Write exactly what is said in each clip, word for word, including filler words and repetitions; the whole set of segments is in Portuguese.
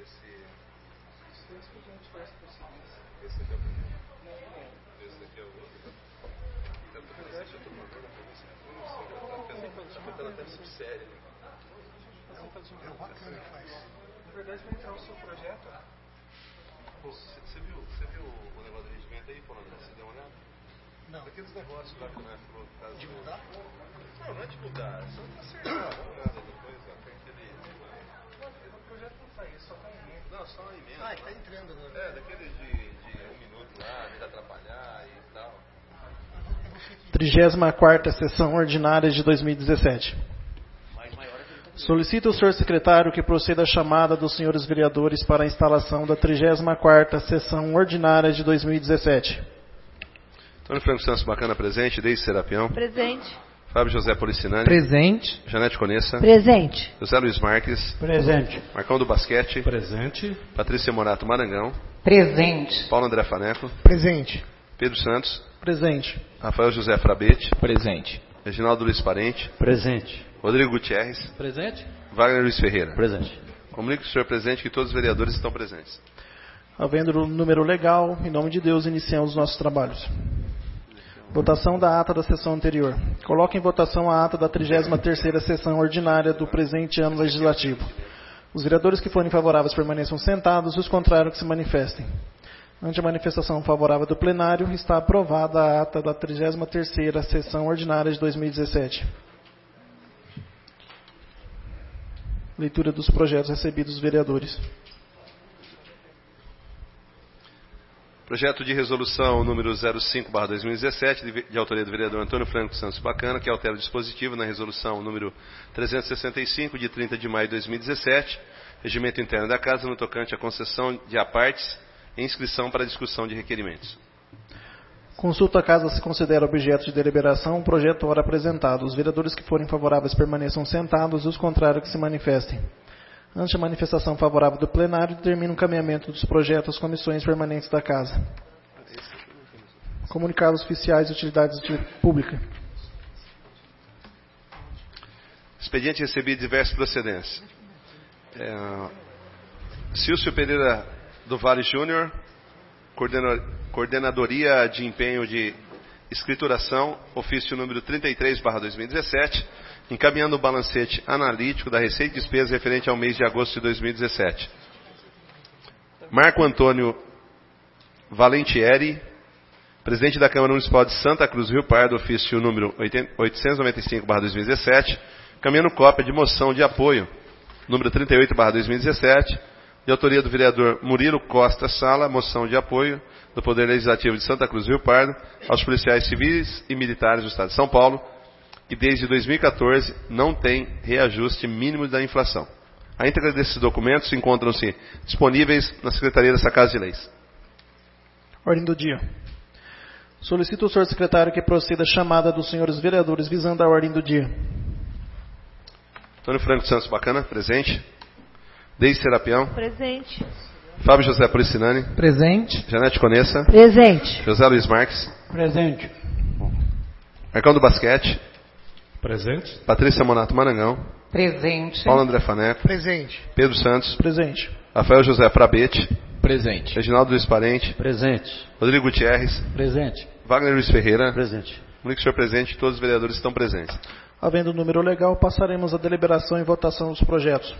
esse... Esse aqui é o primeiro. Esse daqui é o outro. Na verdade, eu estou mandando para você. Está ficando até subsério. É bacana que faz. Na verdade, vai entrar o seu projeto. Você viu, você viu o negócio do regimento aí, Paulo André? Você deu uma olhada? Não. Aqueles negócios lá que não é falou por causa De do- mudar? Não, não é de mudar, é só de acertar. Dá uma olhada depois, ó. Tem aquele. O projeto não está aí, só está em emenda. Não, só uma emenda. Ah, está entrando agora. É, daquele de, de um minuto lá, de atrapalhar e tal. trigésima quarta Sessão Ordinária de dois mil e dezessete. Solicito ao senhor secretário que proceda à chamada dos senhores vereadores para a instalação da trigésima quarta Sessão Ordinária de dois mil e dezessete. Antônio Franco Santos Bacana presente, Deise Serapião. Presente. Fábio José Policinani. Presente. Janete Conessa. Presente. José Luiz Marques. Presente. Marcão do Basquete. Presente. Patrícia Morato Marangão. Presente. Paulo André Faneco. Presente. Pedro Santos. Presente. Rafael José Frabete. Presente. Reginaldo Luiz Parente. Presente. Rodrigo Gutierrez. Presente. Wagner Luiz Ferreira. Presente. Comunico ao senhor presidente que todos os vereadores estão presentes. Havendo o número legal, em nome de Deus, iniciamos os nossos trabalhos. Votação da ata da sessão anterior. Coloque em votação a ata da trigésima terceira Sessão Ordinária do presente ano legislativo. Os vereadores que forem favoráveis permaneçam sentados, os contrários que se manifestem. Ante a manifestação favorável do plenário, está aprovada a ata da trigésima terceira Sessão Ordinária de dois mil e dezessete. Leitura dos projetos recebidos dos vereadores. Projeto de resolução número zero cinco barra dois mil e dezessete, de, de autoria do vereador Antônio Franco Santos Bacana, que altera o dispositivo na resolução número trezentos e sessenta e cinco, de trinta de maio de dois mil e dezessete, regimento interno da Casa, no tocante à concessão de apartes e inscrição para discussão de requerimentos. Consulta a Casa se considera objeto de deliberação, o projeto ora apresentado. Os vereadores que forem favoráveis permaneçam sentados e os contrários que se manifestem. Ante a manifestação favorável do plenário, determina o encaminhamento dos projetos às comissões permanentes da Casa. Comunicados oficiais de utilidades públicas. Expediente recebido diversas procedências. É, Cílcio Pereira do Vale Júnior, Coordenadoria de Empenho de Escrituração, ofício número trinta e três barra dois mil e dezessete, encaminhando o balancete analítico da receita e despesa referente ao mês de agosto de dois mil e dezessete. Marco Antônio Valentieri, presidente da Câmara Municipal de Santa Cruz do Rio Pardo, ofício número oitocentos e noventa e cinco barra dois mil e dezessete, encaminhando cópia de moção de apoio, número trinta e oito barra dois mil e dezessete, de autoria do vereador Murilo Costa Sala, moção de apoio do Poder Legislativo de Santa Cruz do Rio Pardo aos policiais civis e militares do Estado de São Paulo, que desde dois mil e quatorze não tem reajuste mínimo da inflação. A íntegra desses documentos encontram-se disponíveis na Secretaria dessa Casa de Leis. Ordem do dia. Solicito ao senhor secretário que proceda a chamada dos senhores vereadores visando a ordem do dia. Antônio Franco Santos Bacana, presente. Deise Serapião. Presente. Fábio José Policinani. Presente. Janete Conessa. Presente. José Luiz Marques. Presente. Marcão do Basquete. Presente. Patrícia Monato Marangão. Presente. Paulo André Faneco. Presente. Pedro Santos. Presente. Rafael José Frabete. Presente. Reginaldo Luiz Parente. Presente. Rodrigo Gutierrez. Presente. Wagner Luiz Ferreira. Presente. Comunico, senhor presidente, todos os vereadores estão presentes. Havendo o número legal, passaremos à deliberação e votação dos projetos.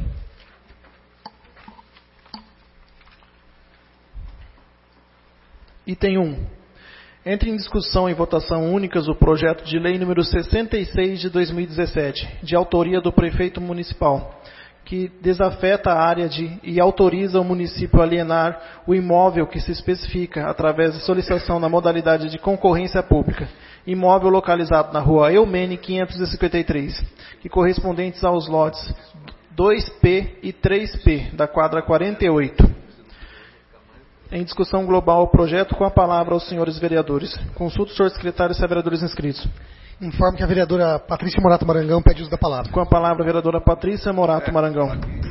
Item um. Entre em discussão e votação únicas o projeto de lei número sessenta e seis de dois mil e dezessete, de autoria do prefeito municipal, que desafeta a área de e autoriza o município a alienar o imóvel que se especifica através de solicitação na modalidade de concorrência pública, imóvel localizado na rua Eumene quinhentos e cinquenta e três, que correspondentes aos lotes dois P e três P da quadra quarenta e oito. Em discussão global o projeto, com a palavra aos senhores vereadores. Consulta o senhor secretário e se há vereadores inscritos. Informo que a vereadora Patrícia Morato Marangão pede uso da palavra. Com a palavra a vereadora Patrícia Morato Marangão.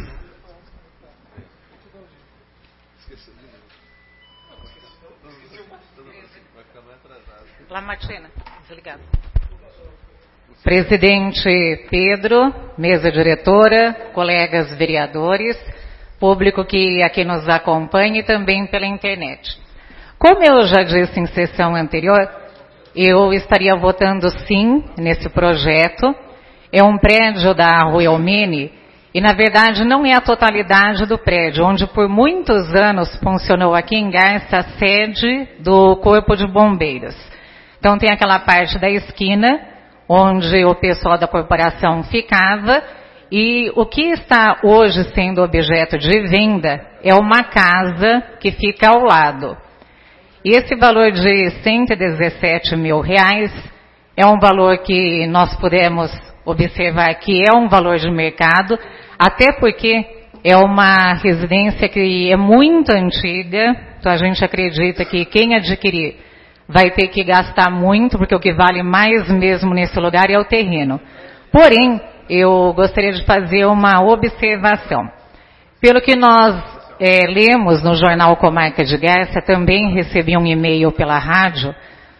Lamartina, desligado. Presidente Pedro, mesa diretora, colegas vereadores, público que aqui nos acompanha e também pela internet. Como eu já disse em sessão anterior, eu estaria votando sim nesse projeto. É um prédio da Royal Mini e, na verdade, não é a totalidade do prédio, onde por muitos anos funcionou aqui em Garça a sede do Corpo de Bombeiros. Então tem aquela parte da esquina, onde o pessoal da corporação ficava, e o que está hoje sendo objeto de venda é uma casa que fica ao lado. E esse valor de cento e dezessete mil reais é um valor que nós podemos observar que é um valor de mercado, até porque é uma residência que é muito antiga, então a gente acredita que quem adquirir vai ter que gastar muito, porque o que vale mais mesmo nesse lugar é o terreno. Porém, eu gostaria de fazer uma observação. Pelo que nós É, lemos no jornal Comarca de Garça, também recebi um e-mail pela rádio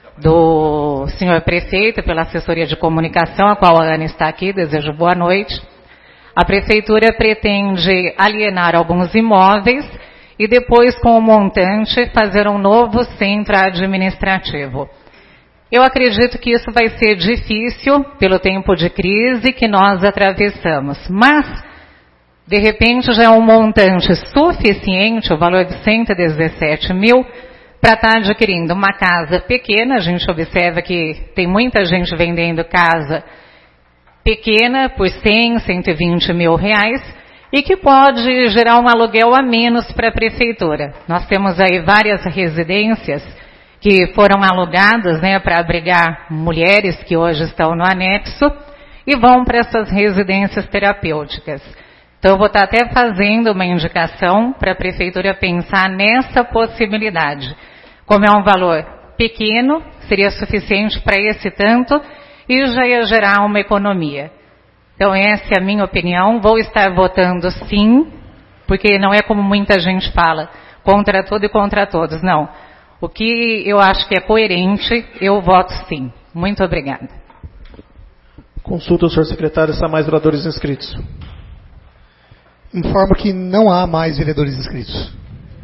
do senhor prefeito, pela assessoria de comunicação, a qual a Ana está aqui, desejo boa noite. A prefeitura pretende alienar alguns imóveis e depois, com o montante, fazer um novo centro administrativo. Eu acredito que isso vai ser difícil pelo tempo de crise que nós atravessamos, mas de repente já é um montante suficiente, o valor de cento e dezessete mil, para estar adquirindo uma casa pequena. A gente observa que tem muita gente vendendo casa pequena por cem, cento e vinte mil reais e que pode gerar um aluguel a menos para a prefeitura. Nós temos aí várias residências que foram alugadas, né, para abrigar mulheres que hoje estão no anexo e vão para essas residências terapêuticas. Então, eu vou estar até fazendo uma indicação para a prefeitura pensar nessa possibilidade. Como é um valor pequeno, seria suficiente para esse tanto e já ia gerar uma economia. Então, essa é a minha opinião. Vou estar votando sim, porque não é como muita gente fala, contra tudo e contra todos. Não. O que eu acho que é coerente, eu voto sim. Muito obrigada. Consulta o senhor secretário se há mais vereadores inscritos. Informo que não há mais vereadores inscritos.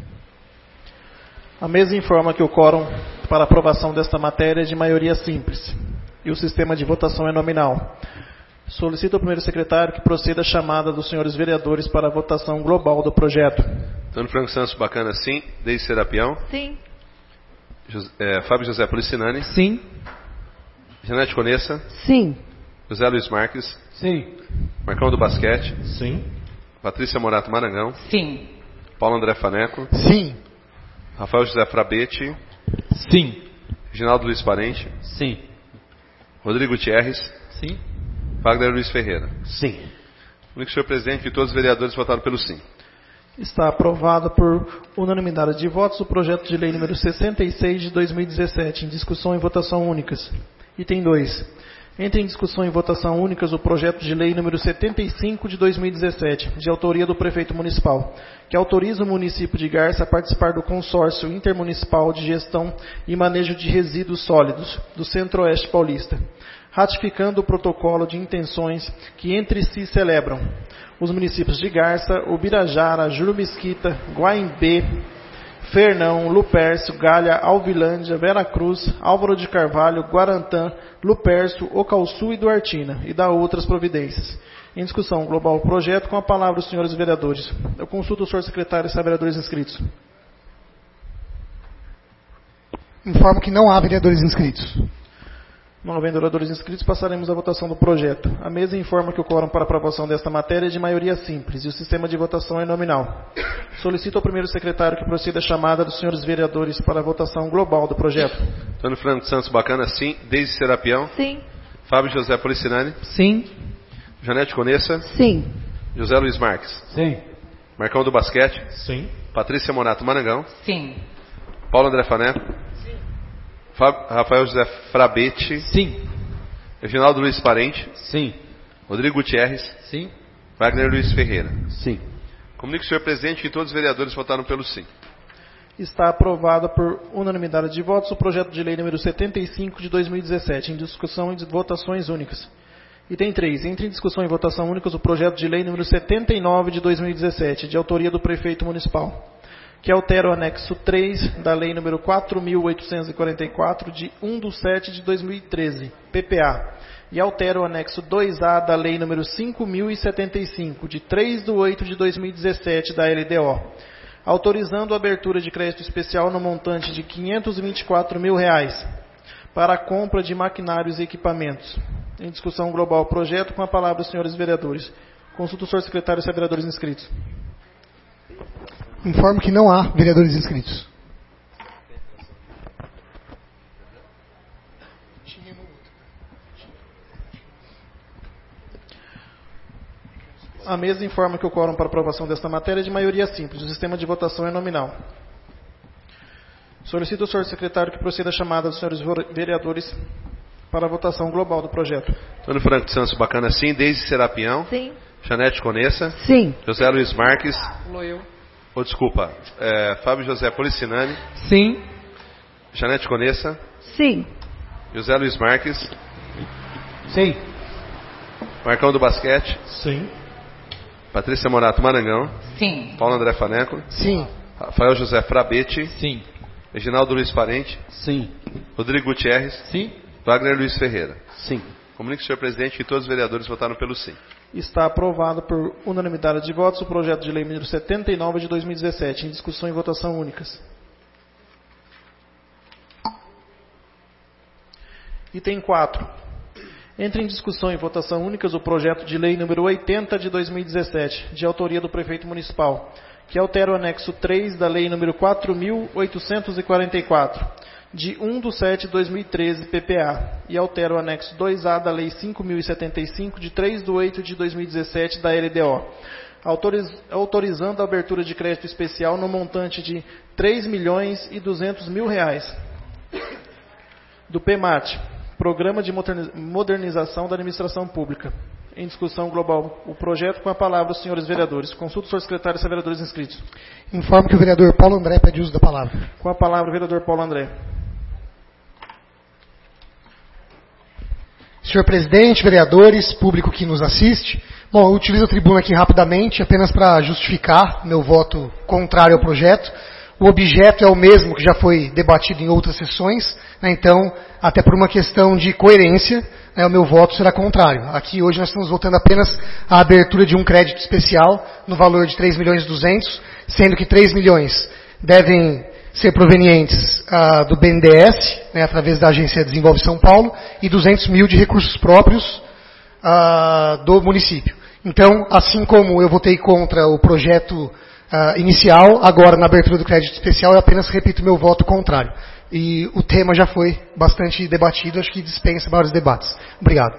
A mesa informa que o quórum para aprovação desta matéria é de maioria simples e o sistema de votação é nominal. Solicito ao primeiro secretário que proceda a chamada dos senhores vereadores para a votação global do projeto. Antônio Franco Santos Bacana, sim. Deise Serapião. Sim. José, é, Fábio José Policinani. Sim. Janete Conessa. Sim. José Luiz Marques. Sim. Marcão do Basquete. Sim. Patrícia Morato Marangão. Sim. Paulo André Faneco. Sim. Rafael José Frabetti. Sim. Reginaldo Luiz Parente. Sim. Rodrigo Gutierrez. Sim. Wagner Luiz Ferreira. Sim. Único senhor presidente, que todos os vereadores votaram pelo sim. Está aprovado por unanimidade de votos o projeto de lei número sessenta e seis de dois mil e dezessete, em discussão e votação únicas. Item dois. Entra em discussão e votação únicas o projeto de lei número setenta e cinco de dois mil e dezessete, de autoria do prefeito municipal, que autoriza o município de Garça a participar do consórcio intermunicipal de gestão e manejo de resíduos sólidos do Centro-Oeste Paulista, ratificando o protocolo de intenções que entre si celebram os municípios de Garça, Ubirajara, Juru Mesquita, Guaimbê, Fernão, Lupercio, Galha, Alvilândia, Vera Cruz, Álvaro de Carvalho, Guarantã, Lupercio, Ocalçu e Duartina, e dá outras providências. Em discussão global o projeto, com a palavra os senhores vereadores. Eu consulto o senhor secretário se há vereadores inscritos. Informo que não há vereadores inscritos. Não havendo vereadores inscritos, passaremos à votação do projeto. A mesa informa que o quórum para aprovação desta matéria é de maioria simples e o sistema de votação é nominal. Solicito ao primeiro secretário que proceda a chamada dos senhores vereadores para a votação global do projeto. Antônio Franco Santos Bacana, sim. Deise Serapião. Sim. Fábio José Policinani. Sim. Janete Conessa. Sim. José Luiz Marques. Sim. Marcão do Basquete. Sim. Patrícia Morato Marangão. Sim. Paulo André Faneco. Fábio, Rafael José Frabetti. Sim. Reginaldo Luiz Parente. Sim. Rodrigo Gutierrez. Sim. Wagner Luiz Ferreira. Sim. Comunico, senhor presidente, que todos os vereadores votaram pelo sim. Está aprovado por unanimidade de votos o projeto de lei número setenta e cinco de dois mil e dezessete, em discussão e votações únicas. Item três. Entre em discussão e votação únicas o projeto de lei número setenta e nove de dois mil e dezessete, de autoria do prefeito municipal, que altera o anexo três da lei número quatro mil oitocentos e quarenta e quatro, de um de sete de dois mil e treze, P P A, e altera o anexo dois A da lei número cinco mil e setenta e cinco, de três de oito de dois mil e dezessete, da L D O, autorizando a abertura de crédito especial no montante de quinhentos e vinte e quatro mil reais para a compra de maquinários e equipamentos. Em discussão global o projeto, com a palavra os senhores vereadores. Consulta o senhor secretário se há vereadores inscritos. Informo que não há vereadores inscritos. A mesa informa que o quórum para aprovação desta matéria é de maioria simples. O sistema de votação é nominal. Solicito ao senhor secretário que proceda a chamada dos senhores vereadores para a votação global do projeto. Antônio Franco de Santos Bacana, sim. Deise Serapião. Sim. Janete Conessa. Sim. José Luiz Marques. Eu. Oh, desculpa. É, Fábio José Policinani. Sim. Janete Conessa. Sim. José Luiz Marques. Sim. Marcão do Basquete. Sim. Patrícia Morato Marangão. Sim. Paulo André Faneco. Sim. Rafael José Frabete. Sim. Reginaldo Luiz Parente. Sim. Rodrigo Gutierrez. Sim. Wagner Luiz Ferreira. Sim. Comunique, senhor presidente, que todos os vereadores votaram pelo sim. Está aprovado por unanimidade de votos o projeto de lei número setenta e nove de dois mil e dezessete, em discussão e votação únicas. Item quatro. Entre em discussão e votação únicas o projeto de lei número oitenta de dois mil e dezessete, de autoria do prefeito municipal, que altera o anexo três da lei número quatro mil oitocentos e quarenta e quatro, de um de sete de dois mil e treze, P P A, e altera o anexo dois A da lei cinco mil e setenta e cinco, de três de oito de dois mil e dezessete, da L D O, autoriz, autorizando a abertura de crédito especial no montante de três milhões e duzentos mil reais do P M A T, Programa de Modernização da Administração Pública. Em discussão global o projeto, com a palavra os senhores vereadores. Consulta o senhor secretário se há vereadores inscritos. Informo que o vereador Paulo André pede uso da palavra. Com a palavra o vereador Paulo André. Senhor presidente, vereadores, público que nos assiste. Bom, eu utilizo a tribuna aqui rapidamente, apenas para justificar meu voto contrário ao projeto. O objeto é o mesmo que já foi debatido em outras sessões, né, então, até por uma questão de coerência, né, o meu voto será contrário. Aqui hoje nós estamos votando apenas a abertura de um crédito especial no valor de três milhões e duzentos, sendo que três milhões devem ser provenientes ah, do B N D E S, né, através da Agência Desenvolve São Paulo, e duzentos mil de recursos próprios ah, do município. Então, assim como eu votei contra o projeto Uh, inicial, agora na abertura do crédito especial, eu apenas repito meu voto contrário. E o tema já foi bastante debatido, acho que dispensa maiores debates. Obrigado.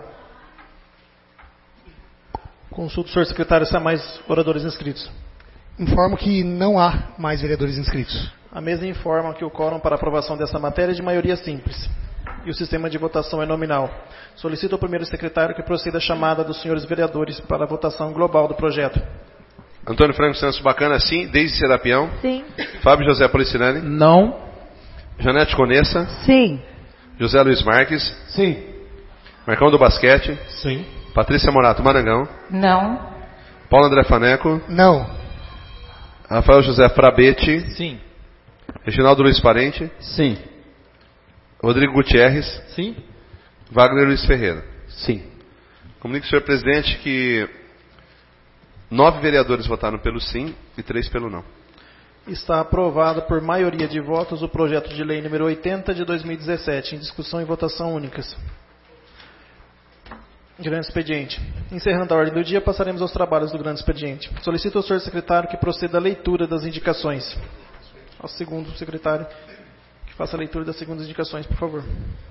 Consulta o senhor secretário se há mais oradores inscritos. Informo que não há mais vereadores inscritos. A mesa informa que o quórum para aprovação dessa matéria é de maioria simples. E o sistema de votação é nominal. Solicito ao primeiro secretário que proceda a chamada dos senhores vereadores para a votação global do projeto. Antônio Franco Santos Bacana, sim. Deise Serapião. Sim. Fábio José Policinani. Não. Janete Conessa. Sim. José Luiz Marques. Sim. Marcão do Basquete. Sim. Patrícia Morato Marangão. Não. Paulo André Faneco. Não. Rafael José Frabete. Sim. Reginaldo Luiz Parente. Sim. Rodrigo Gutierrez. Sim. Wagner Luiz Ferreira. Sim. Comunique, senhor presidente, que nove vereadores votaram pelo sim e três pelo não. Está aprovado por maioria de votos o projeto de lei número oitenta de dois mil e dezessete, em discussão e votação únicas. Grande expediente. Encerrando a ordem do dia, passaremos aos trabalhos do grande expediente. Solicito ao senhor secretário que proceda à leitura das indicações. Ao segundo secretário que faça a leitura das segundas indicações, por favor.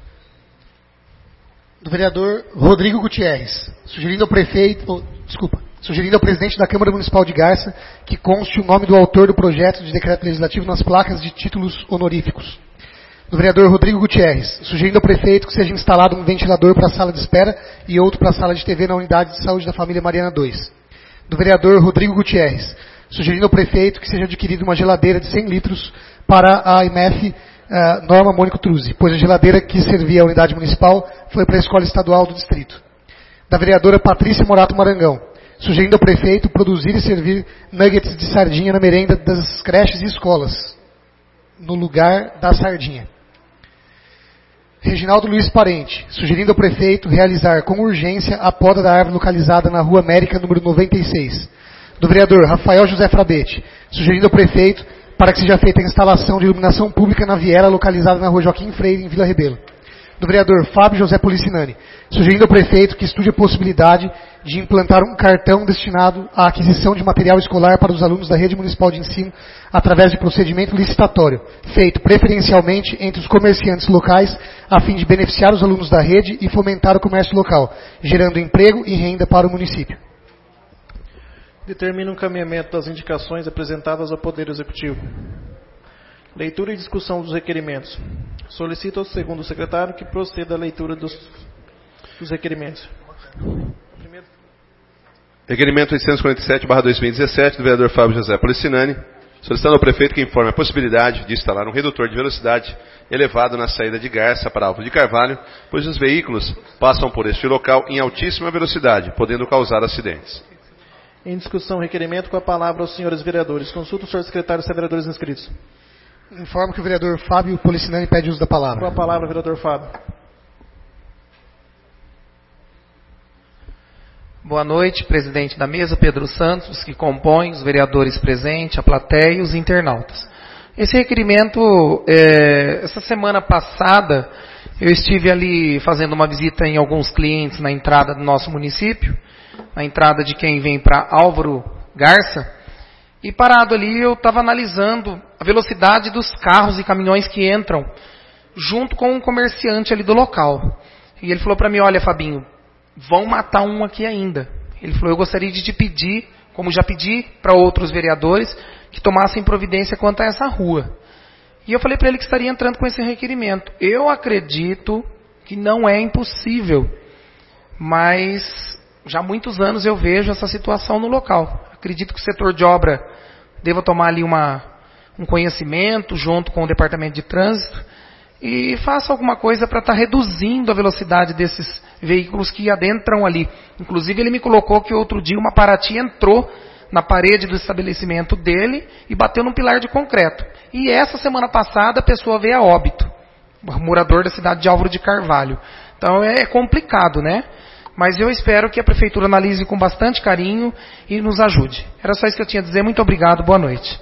Do vereador Rodrigo Gutierrez, sugerindo ao prefeito, oh, desculpa, sugerindo ao presidente da Câmara Municipal de Garça que conste o nome do autor do projeto de decreto legislativo nas placas de títulos honoríficos. Do vereador Rodrigo Gutierrez, sugerindo ao prefeito que seja instalado um ventilador para a sala de espera e outro para a sala de T V na unidade de saúde da família Mariana dois. Do vereador Rodrigo Gutierrez, sugerindo ao prefeito que seja adquirida uma geladeira de cem litros para a I M F Uh, Norma Mônico Truzzi, pois a geladeira que servia à unidade municipal foi para a escola estadual do distrito. da vereadora Patrícia Morato Marangão, sugerindo ao prefeito produzir e servir nuggets de sardinha na merenda das creches e escolas, no lugar da sardinha. Reginaldo Luiz Parente, sugerindo ao prefeito realizar com urgência a poda da árvore localizada na Rua América, número noventa e seis. Do vereador Rafael José Frabete, sugerindo ao prefeito para que seja feita a instalação de iluminação pública na viela localizada na Rua Joaquim Freire, em Vila Rebelo. Do vereador Fábio José Policinani, sugerindo ao prefeito que estude a possibilidade de implantar um cartão destinado à aquisição de material escolar para os alunos da rede municipal de ensino através de procedimento licitatório, feito preferencialmente entre os comerciantes locais, a fim de beneficiar os alunos da rede e fomentar o comércio local, gerando emprego e renda para o município. Determina o encaminhamento das indicações apresentadas ao Poder Executivo. Leitura e discussão dos requerimentos. Solicito ao segundo secretário que proceda à leitura dos, dos requerimentos. Primeiro. Requerimento oitocentos e quarenta e sete barra dois mil e dezessete, do vereador Fábio José Policinani, solicitando ao prefeito que informe a possibilidade de instalar um redutor de velocidade elevado na saída de Garça para Álvaro de Carvalho, pois os veículos passam por este local em altíssima velocidade, podendo causar acidentes. Em discussão, requerimento, com a palavra aos senhores vereadores. Consulta o senhor secretário e vereadores inscritos. Informo que o vereador Fábio Policinani pede uso da palavra. Com a palavra, vereador Fábio. Boa noite, presidente da mesa, Pedro Santos, que compõe os vereadores presentes, a plateia e os internautas. Esse requerimento, é, essa semana passada, eu estive ali fazendo uma visita em alguns clientes na entrada do nosso município, na entrada de quem vem para Álvaro Garça, e parado ali eu estava analisando a velocidade dos carros e caminhões que entram, junto com um comerciante ali do local. E ele falou para mim, olha Fabinho, vão matar um aqui ainda. Ele falou, eu gostaria de te pedir, como já pedi para outros vereadores, que tomassem providência quanto a essa rua. E eu falei para ele que estaria entrando com esse requerimento. Eu acredito que não é impossível, mas já há muitos anos eu vejo essa situação no local. Acredito que o setor de obra deva tomar ali uma, um conhecimento junto com o departamento de trânsito e faça alguma coisa para estar tá reduzindo a velocidade desses veículos que adentram ali. Inclusive ele me colocou que outro dia uma Paraty entrou na parede do estabelecimento dele e bateu num pilar de concreto. E essa semana passada a pessoa veio a óbito, morador da cidade de Álvaro de Carvalho. Então é complicado, né? Mas eu espero que a prefeitura analise com bastante carinho e nos ajude. Era só isso que eu tinha a dizer. Muito obrigado. Boa noite.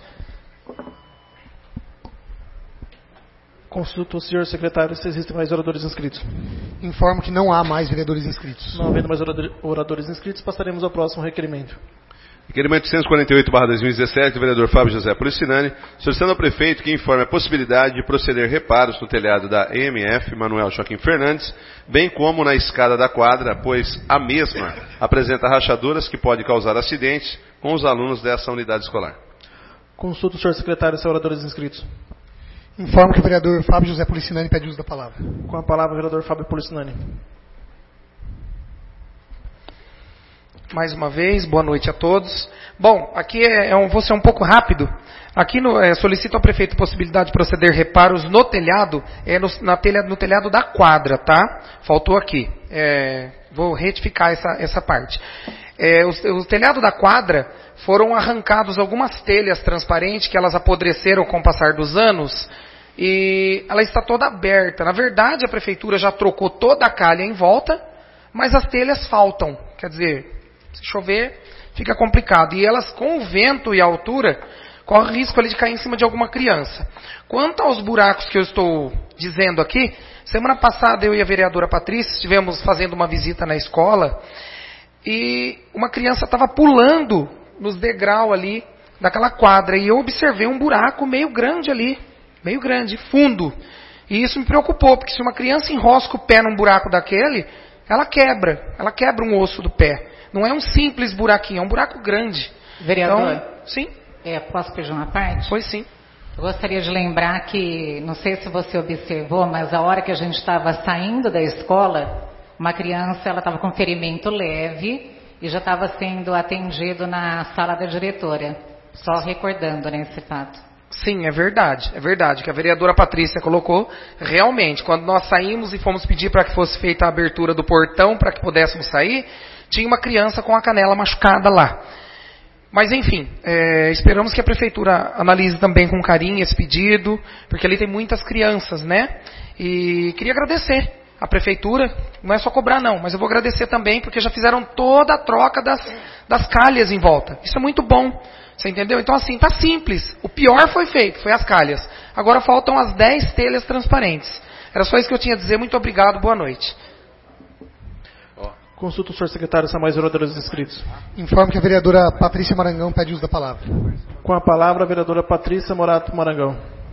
Consulto o senhor secretário se existem mais oradores inscritos. Informo que não há mais vereadores inscritos. Não havendo mais oradores inscritos, passaremos ao próximo requerimento. Requerimento oitocentos e quarenta e oito barra dois mil e dezessete, do vereador Fábio José Policinani, solicitando ao prefeito que informe a possibilidade de proceder reparos no telhado da E M F Manuel Joaquim Fernandes, bem como na escada da quadra, pois a mesma apresenta rachaduras que podem causar acidentes com os alunos dessa unidade escolar. Consulta o senhor secretário e oradores inscritos. Informo que o vereador Fábio José Policinani pede uso da palavra. Com a palavra, o vereador Fábio Policinani. Mais uma vez, boa noite a todos. Bom, aqui é, é um, vou ser um pouco rápido. Aqui no, é, solicito ao prefeito a possibilidade de proceder reparos no telhado, é, no, na telha, no telhado da quadra, tá? Faltou aqui. É, vou retificar essa, essa parte. É, o, o telhado da quadra foram arrancados algumas telhas transparentes que elas apodreceram com o passar dos anos e ela está toda aberta. Na verdade, a prefeitura já trocou toda a calha em volta, mas as telhas faltam. Quer dizer, se chover, fica complicado. E elas, com o vento e a altura, corre risco ali de cair em cima de alguma criança. Quanto aos buracos que eu estou dizendo aqui, semana passada eu e a vereadora Patrícia estivemos fazendo uma visita na escola e uma criança estava pulando nos degraus ali daquela quadra e eu observei um buraco meio grande ali, meio grande, fundo. E isso me preocupou, porque se uma criança enrosca o pé num buraco daquele, ela quebra, ela quebra um osso do pé. Não é um simples buraquinho, é um buraco grande. Vereador, então, sim? É, posso pedir uma parte? Pois sim. Eu gostaria de lembrar que, não sei se você observou, mas a hora que a gente estava saindo da escola, uma criança ela estava com ferimento leve e já estava sendo atendido na sala da diretora. Só recordando, né, esse fato. Sim, é verdade, é verdade, que a vereadora Patrícia colocou, realmente, quando nós saímos e fomos pedir para que fosse feita a abertura do portão, para que pudéssemos sair, tinha uma criança com a canela machucada lá. Mas enfim, é, esperamos que a prefeitura analise também com carinho esse pedido, porque ali tem muitas crianças, né? E queria agradecer a prefeitura, não é só cobrar não, mas eu vou agradecer também, porque já fizeram toda a troca das, das calhas em volta. Isso é muito bom, você entendeu? Então assim, tá simples. O pior foi feito, foi as calhas. Agora faltam as dez telhas transparentes. Era só isso que eu tinha a dizer, muito obrigado, boa noite. Consulta o senhor secretário, são mais oradores inscritos. Informo que a vereadora Patrícia Marangão pede uso da palavra. Com a palavra, a vereadora Patrícia Morato Marangão.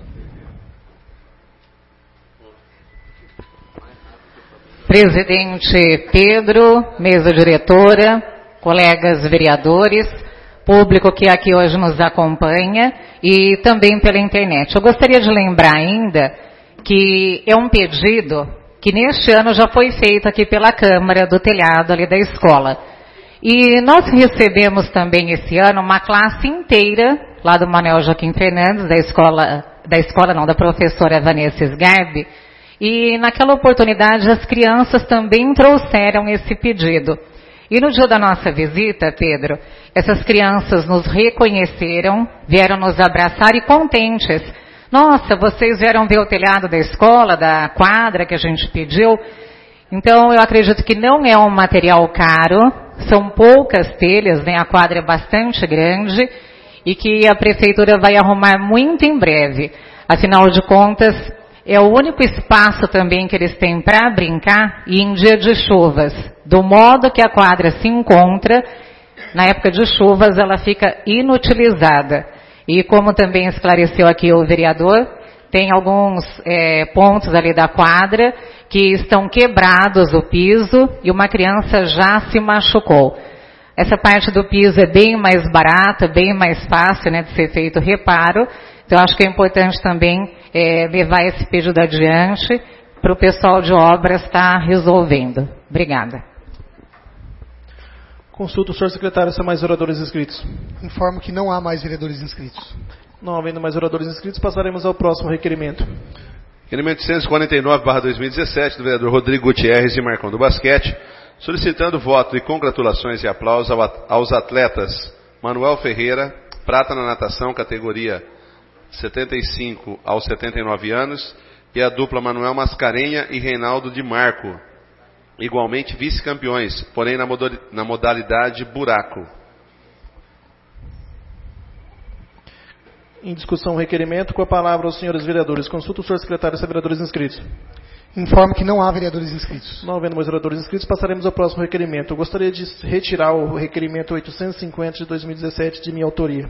Presidente Pedro, mesa diretora, colegas vereadores, público que aqui hoje nos acompanha e também pela internet. Eu gostaria de lembrar ainda que é um pedido que neste ano já foi feito aqui pela Câmara do telhado ali da escola. E nós recebemos também esse ano uma classe inteira, lá do Manuel Joaquim Fernandes, da escola, da escola não, da professora Vanessa Sgarbi, e naquela oportunidade as crianças também trouxeram esse pedido. E no dia da nossa visita, Pedro, essas crianças nos reconheceram, vieram nos abraçar e contentes. Nossa, vocês vieram ver o telhado da escola, da quadra que a gente pediu. Então, eu acredito que não é um material caro, são poucas telhas, né? A quadra é bastante grande e que a prefeitura vai arrumar muito em breve. Afinal de contas, é o único espaço também que eles têm para brincar e em dia de chuvas. Do modo que a quadra se encontra, na época de chuvas ela fica inutilizada. E como também esclareceu aqui o vereador, tem alguns é, pontos ali da quadra que estão quebrados o piso e uma criança já se machucou. Essa parte do piso é bem mais barata, bem mais fácil, né, de ser feito reparo. Então acho que é importante também é, levar esse pedido adiante para o pessoal de obras estar resolvendo. Obrigada. Consulta o senhor secretário, são mais oradores inscritos. Informo que não há mais vereadores inscritos. Não havendo mais oradores inscritos, passaremos ao próximo requerimento. Requerimento oitocentos e quarenta e nove barra dois mil e dezessete, do vereador Rodrigo Gutierrez e Marcão do Basquete, solicitando voto e congratulações e aplausos aos atletas Manuel Ferreira, prata na natação, categoria setenta e cinco aos setenta e nove anos, e a dupla Manuel Mascarenha e Reinaldo de Marco, igualmente vice-campeões, porém na modalidade buraco. Em discussão o requerimento, com a palavra aos senhores vereadores. Consulta o senhor secretário se há vereadores inscritos. Informo que não há vereadores inscritos. Não havendo mais vereadores inscritos, passaremos ao próximo requerimento. Eu gostaria de retirar o requerimento oitocentos e cinquenta de dois mil e dezessete de minha autoria.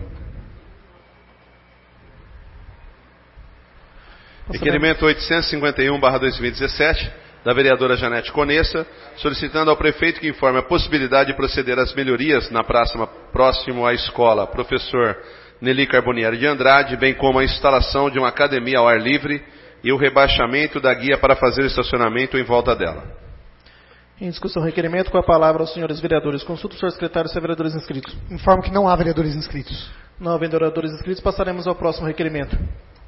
Requerimento oitocentos e cinquenta e um barra dois mil e dezessete, da vereadora Janete Conessa, solicitando ao prefeito que informe a possibilidade de proceder às melhorias na praça próximo à escola Professor Nelly Carbonieri de Andrade, bem como a instalação de uma academia ao ar livre e o rebaixamento da guia para fazer estacionamento em volta dela. Em discussão requerimento, com a palavra aos senhores vereadores. Consulta o senhor secretário se há vereadores inscritos. Informo que não há vereadores inscritos. Não havendo vereadores inscritos, passaremos ao próximo requerimento.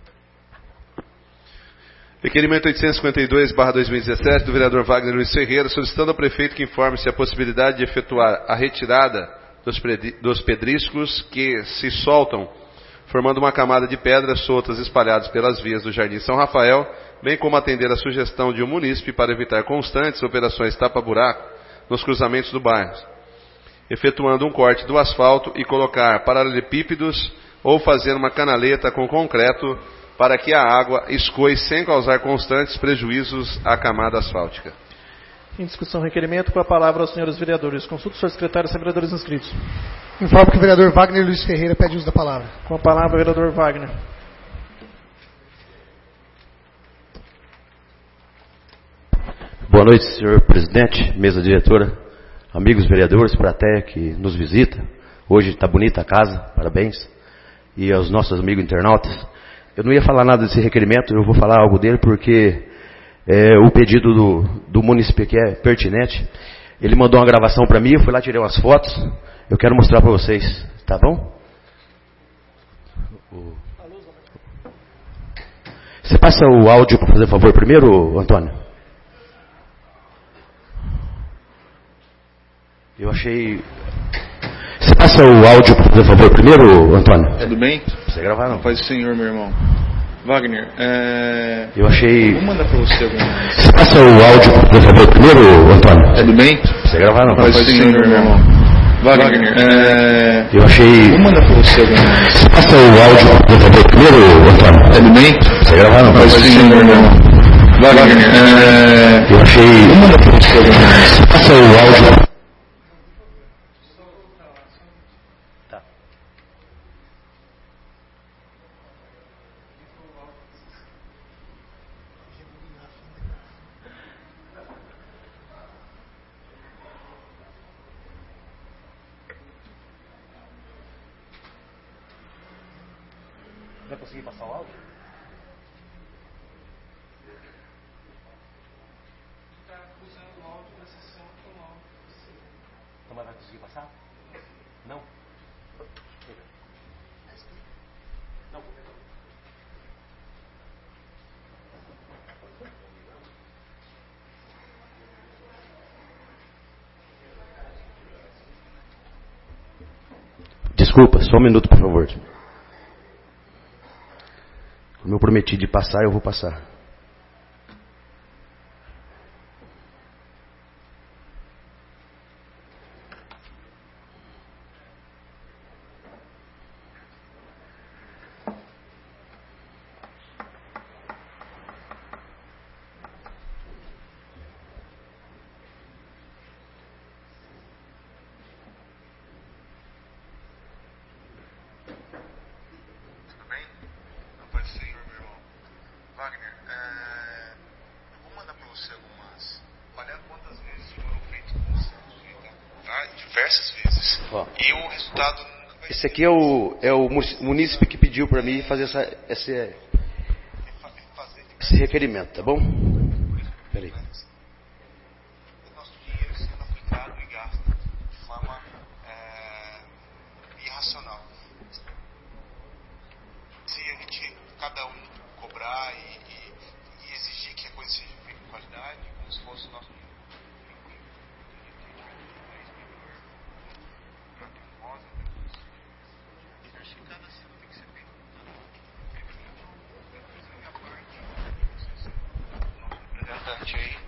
Requerimento oitocentos e cinquenta e dois barra dois mil e dezessete, do vereador Wagner Luiz Ferreira, solicitando ao prefeito que informe se a possibilidade de efetuar a retirada dos, dos pedriscos que se soltam, formando uma camada de pedras soltas espalhadas pelas vias do Jardim São Rafael, bem como atender a sugestão de um munícipe para evitar constantes operações tapa-buraco nos cruzamentos do bairro, efetuando um corte do asfalto e colocar paralelepípedos ou fazer uma canaleta com concreto para que a água escoe sem causar constantes prejuízos à camada asfáltica. Em discussão requerimento, com a palavra aos senhores vereadores. Consulta o senhor secretário se há vereadores inscritos. Informo que o vereador Wagner Luiz Ferreira pede uso da palavra. Com a palavra, o vereador Wagner. Boa noite, senhor presidente, mesa diretora, amigos vereadores, plateia que nos visita. Hoje está bonita a casa, parabéns. E aos nossos amigos internautas. Eu não ia falar nada desse requerimento, eu vou falar algo dele porque é, o pedido do, do município que é pertinente. Ele mandou uma gravação para mim, eu fui lá, tirei umas fotos, eu quero mostrar para vocês, tá bom? O, Você passa o áudio para fazer favor primeiro, Antônio? Eu achei... Você passa o áudio para fazer favor primeiro, Antônio? Tudo bem? Você gravar não? Paz do Senhor, meu irmão. Wagner, é... Eu achei... Vou mandar para você algumas... Você passa o áudio para fazer favor primeiro, Antônio? Tudo bem? Você gravar não? Paz do Senhor, meu irmão. Wagner, é... Eu achei... Vou mandar para você algumas... Você passa o áudio para fazer favor primeiro, Antônio? Tudo bem? Você gravar não? Paz do Senhor, meu irmão. Wagner, é... Eu achei... Vou mandar para você algumas... Você passa o áudio... Vai conseguir passar o áudio? Está usando o áudio da sessão com o áudio da sessão. Então, mas vai conseguir passar? Não? Não. Desculpa, só um minuto, por favor. Como eu prometi de passar, eu vou passar. Wagner, é... eu vou mandar para você algumas. Olha quantas vezes foram feitos concertos, tá? Diversas vezes. Ó, e o resultado nunca vai esse aqui é o, é o munícipe que pediu para mim fazer essa, esse, esse requerimento, tá bom? Peraí. O nosso dinheiro sendo aplicado e gasto de forma é, irracional. Se a gente, cada um, cobrar e, e, e exigir que a coisa seja feita com qualidade, como se fosse o nosso dinheiro. Diversificada assim tem que ser feito. A parte, nosso representante aí.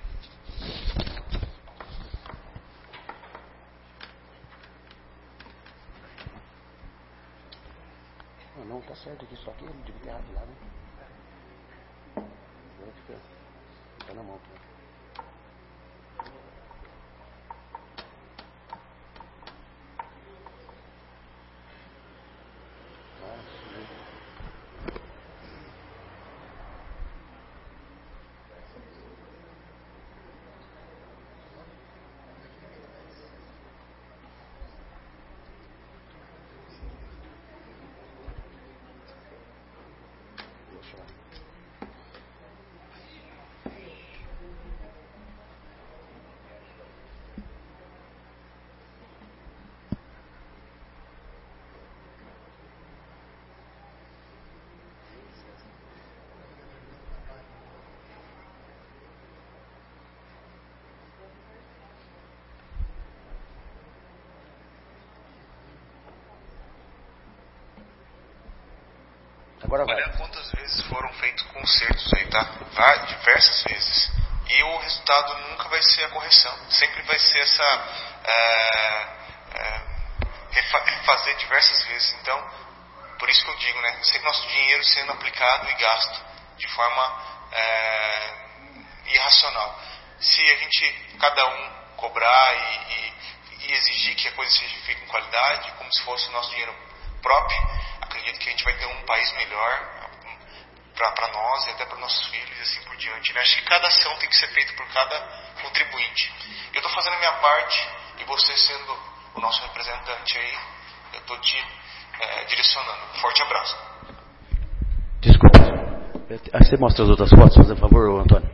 Não, não, tá certo aqui, só que ele devia ter errado lá, né? Agora fica, fica na mão. Tá? Agora vai. Olha quantas vezes foram feitos concertos aí, tá? Vai, diversas vezes. E o resultado nunca vai ser a correção. Sempre vai ser essa... É, é, refazer diversas vezes. Então, por isso que eu digo, né? Sempre nosso dinheiro sendo aplicado e gasto de forma é, irracional. Se a gente, cada um, cobrar e, e, e exigir que a coisa seja feita com qualidade, como se fosse o nosso dinheiro próprio, acredito que a gente vai ter um país melhor para nós e até para nossos filhos e assim por diante. Né? Acho que cada ação tem que ser feita por cada contribuinte. Eu estou fazendo a minha parte e você sendo o nosso representante aí, eu estou te é, direcionando. Um forte abraço. Desculpa. Você mostra as outras fotos, por favor, Antônio.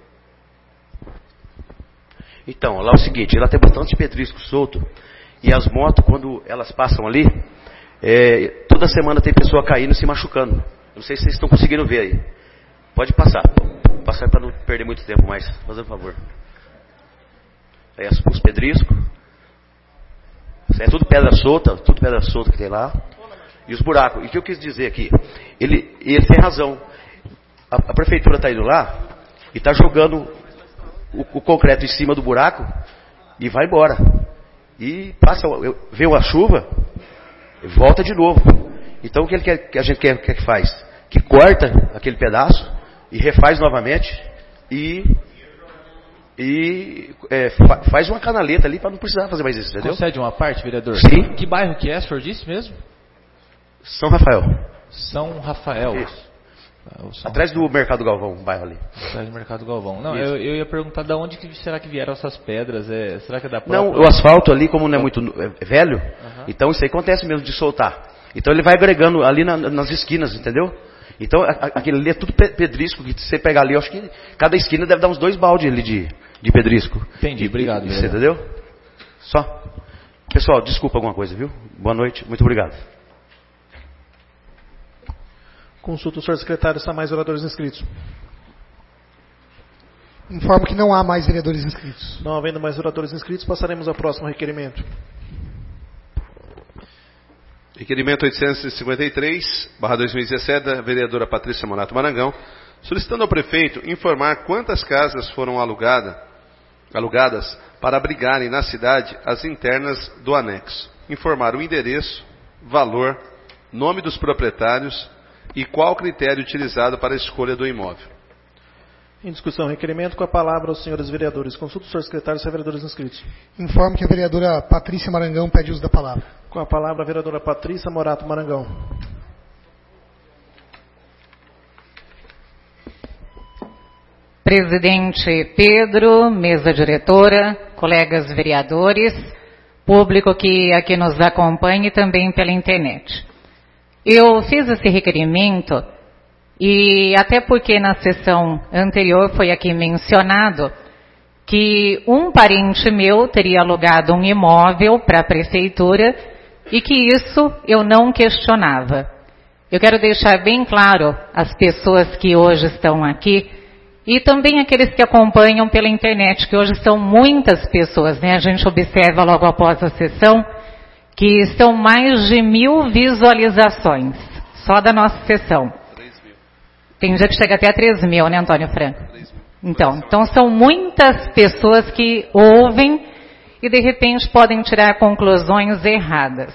Então, lá é o seguinte, lá tem bastante pedrisco solto e as motos, quando elas passam ali, é, toda semana tem pessoa caindo e se machucando. Não sei se vocês estão conseguindo ver aí. Pode passar. Passar para não perder muito tempo mais. Fazendo um favor. Aí os pedriscos. É tudo pedra solta, tudo pedra solta que tem lá. E os buracos. E o que eu quis dizer aqui? Ele, ele tem razão. A, a prefeitura está indo lá e está jogando o, o concreto em cima do buraco e vai embora. E passa, vê uma chuva e volta de novo. Então o que, ele quer, que a gente quer, quer que faz? Que corta aquele pedaço e refaz novamente e, e é, fa, faz uma canaleta ali para não precisar fazer mais isso, entendeu? Concede uma parte, vereador? Sim. Que bairro que é, o senhor disse mesmo? São Rafael. São Rafael. Isso. São Atrás Rafael. do Mercado Galvão, um bairro ali. Atrás do Mercado Galvão. Não, eu, eu ia perguntar de onde que será que vieram essas pedras? É, será que é da própria... Não, o asfalto ali, como não é muito é velho, Uhum. então isso aí acontece mesmo de soltar. Então ele vai agregando ali na, nas esquinas, entendeu? Então a, a, aquele ali é tudo pedrisco, que se você pegar ali, eu acho que cada esquina deve dar uns dois baldes ali de, de pedrisco. Entendi, obrigado. E, você entendeu? Só. Pessoal, desculpa alguma coisa, viu? Boa noite, muito obrigado. Consulta o senhor secretário se há mais vereadores inscritos. Informo que não há mais vereadores inscritos. Não havendo mais vereadores inscritos, passaremos ao próximo requerimento. Requerimento oitocentos e cinquenta e três, barra dois mil e dezessete, da vereadora Patrícia Morato Marangão, solicitando ao prefeito informar quantas casas foram alugada, alugadas para abrigarem na cidade as internas do anexo. Informar o endereço, valor, nome dos proprietários e qual o critério utilizado para a escolha do imóvel. Em discussão, requerimento com a palavra aos senhores vereadores. Consulta o senhor secretário se há vereadores inscritos. Informo que a vereadora Patrícia Marangão pede uso da palavra. Com a palavra a vereadora Patrícia Morato Marangão. Presidente Pedro, mesa diretora, colegas vereadores, público que aqui nos acompanha e também pela internet. Eu fiz esse requerimento e até porque na sessão anterior foi aqui mencionado que um parente meu teria alugado um imóvel para a prefeitura e que isso eu não questionava. Eu quero deixar bem claro às pessoas que hoje estão aqui e também aqueles que acompanham pela internet, que hoje são muitas pessoas, né? A gente observa logo após a sessão que são mais de mil visualizações, só da nossa sessão. Tem dia que chega até a três mil, né, Antônio Franco? Então, então são muitas pessoas que ouvem e de repente podem tirar conclusões erradas.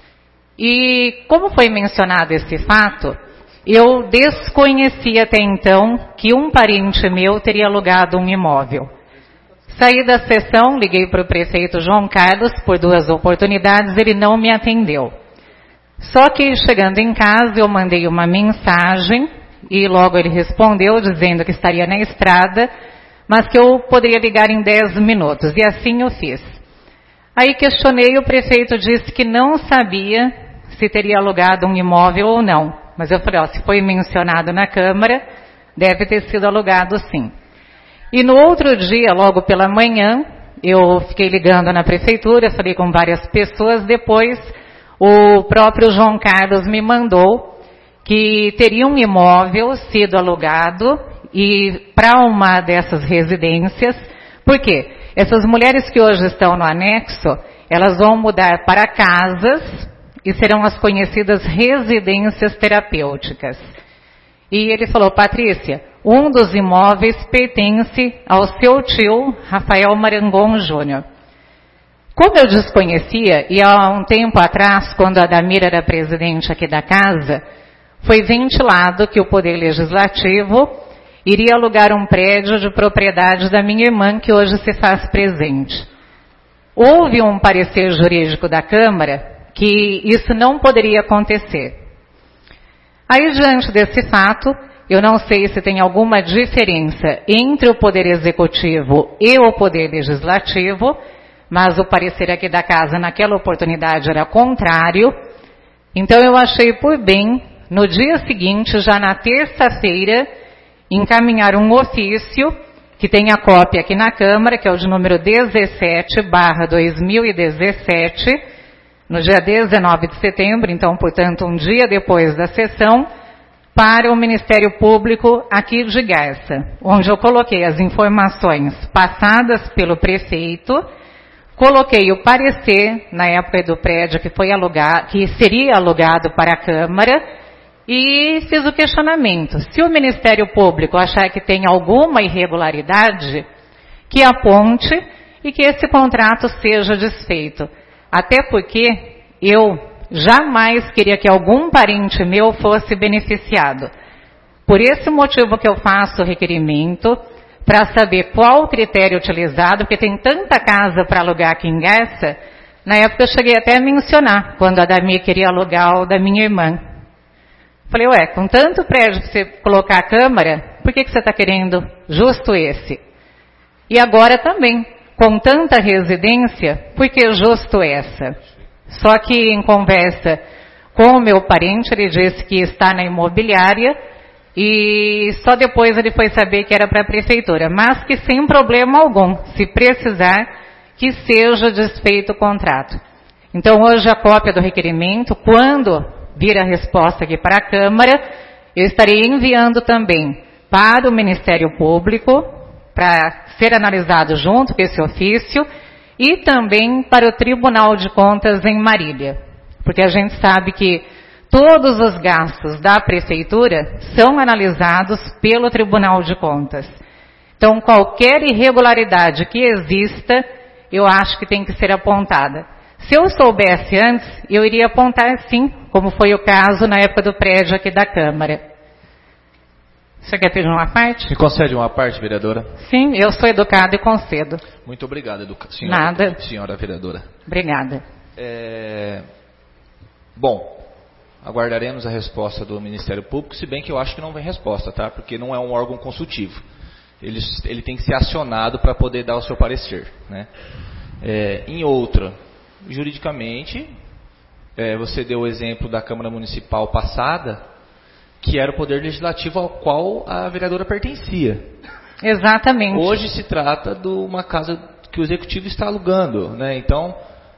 E como foi mencionado esse fato, eu desconhecia até então que um parente meu teria alugado um imóvel. Saí da sessão, liguei para o prefeito João Carlos por duas oportunidades, ele não me atendeu. Só que chegando em casa eu mandei uma mensagem e logo ele respondeu dizendo que estaria na estrada, mas que eu poderia ligar em dez minutos, e assim eu fiz. Aí questionei, o prefeito disse que não sabia se teria alugado um imóvel ou não, mas eu falei, ó, se foi mencionado na Câmara, deve ter sido alugado sim. E no outro dia, logo pela manhã, eu fiquei ligando na prefeitura, falei com várias pessoas, depois o próprio João Carlos me mandou que teria um imóvel sido alugado e para uma dessas residências, por quê? Essas mulheres que hoje estão no anexo, elas vão mudar para casas e serão as conhecidas residências terapêuticas. E ele falou, Patrícia, um dos imóveis pertence ao seu tio, Rafael Marangon Júnior. Como eu desconhecia, e há um tempo atrás, quando a Damira era presidente aqui da casa, foi ventilado que o Poder Legislativo iria alugar um prédio de propriedade da minha irmã, que hoje se faz presente. Houve um parecer jurídico da Câmara que isso não poderia acontecer. Aí, diante desse fato, eu não sei se tem alguma diferença entre o Poder Executivo e o Poder Legislativo, mas o parecer aqui da Casa naquela oportunidade era contrário. Então eu achei por bem, no dia seguinte, já na terça-feira, encaminhar um ofício, que tem a cópia aqui na Câmara, que é o de número dezessete barra dois mil e dezessete, no dia dezenove de setembro, então, portanto, um dia depois da sessão, para o Ministério Público aqui de Garça, onde eu coloquei as informações passadas pelo prefeito, coloquei o parecer na época do prédio que foi alugado, que seria alugado para a Câmara, e fiz o questionamento. Se o Ministério Público achar que tem alguma irregularidade, que aponte e que esse contrato seja desfeito. Até porque eu jamais queria que algum parente meu fosse beneficiado. Por esse motivo que eu faço o requerimento, para saber qual o critério utilizado, porque tem tanta casa para alugar aqui em Garça. Na época eu cheguei até a mencionar, quando a Dami queria alugar o da minha irmã. Falei, ué, com tanto prédio para você colocar a Câmara, por que, que você está querendo justo esse? E agora também, com tanta residência, por que justo essa? Só que em conversa com o meu parente, ele disse que está na imobiliária e só depois ele foi saber que era para a prefeitura, mas que sem problema algum, se precisar, que seja desfeito o contrato. Então hoje a cópia do requerimento, quando vir a resposta aqui para a Câmara, eu estarei enviando também para o Ministério Público, para ser analisado junto com esse ofício, e também para o Tribunal de Contas em Marília. Porque a gente sabe que todos os gastos da Prefeitura são analisados pelo Tribunal de Contas. Então, qualquer irregularidade que exista, eu acho que tem que ser apontada. Se eu soubesse antes, eu iria apontar sim, como foi o caso na época do prédio aqui da Câmara. Você quer pedir uma parte? Me concede uma parte, vereadora? Sim, eu sou educada e concedo. Muito obrigado, educa... senhora, Nada. senhora vereadora. Obrigada. É... Bom, aguardaremos a resposta do Ministério Público, se bem que eu acho que não vem resposta, tá? Porque não é um órgão consultivo. Ele, ele tem que ser acionado para poder dar o seu parecer, né? É, em outra, juridicamente, é, você deu o exemplo da Câmara Municipal passada, que era o poder legislativo ao qual a vereadora pertencia. Exatamente. Hoje se trata de uma casa que o executivo está alugando, né? Então,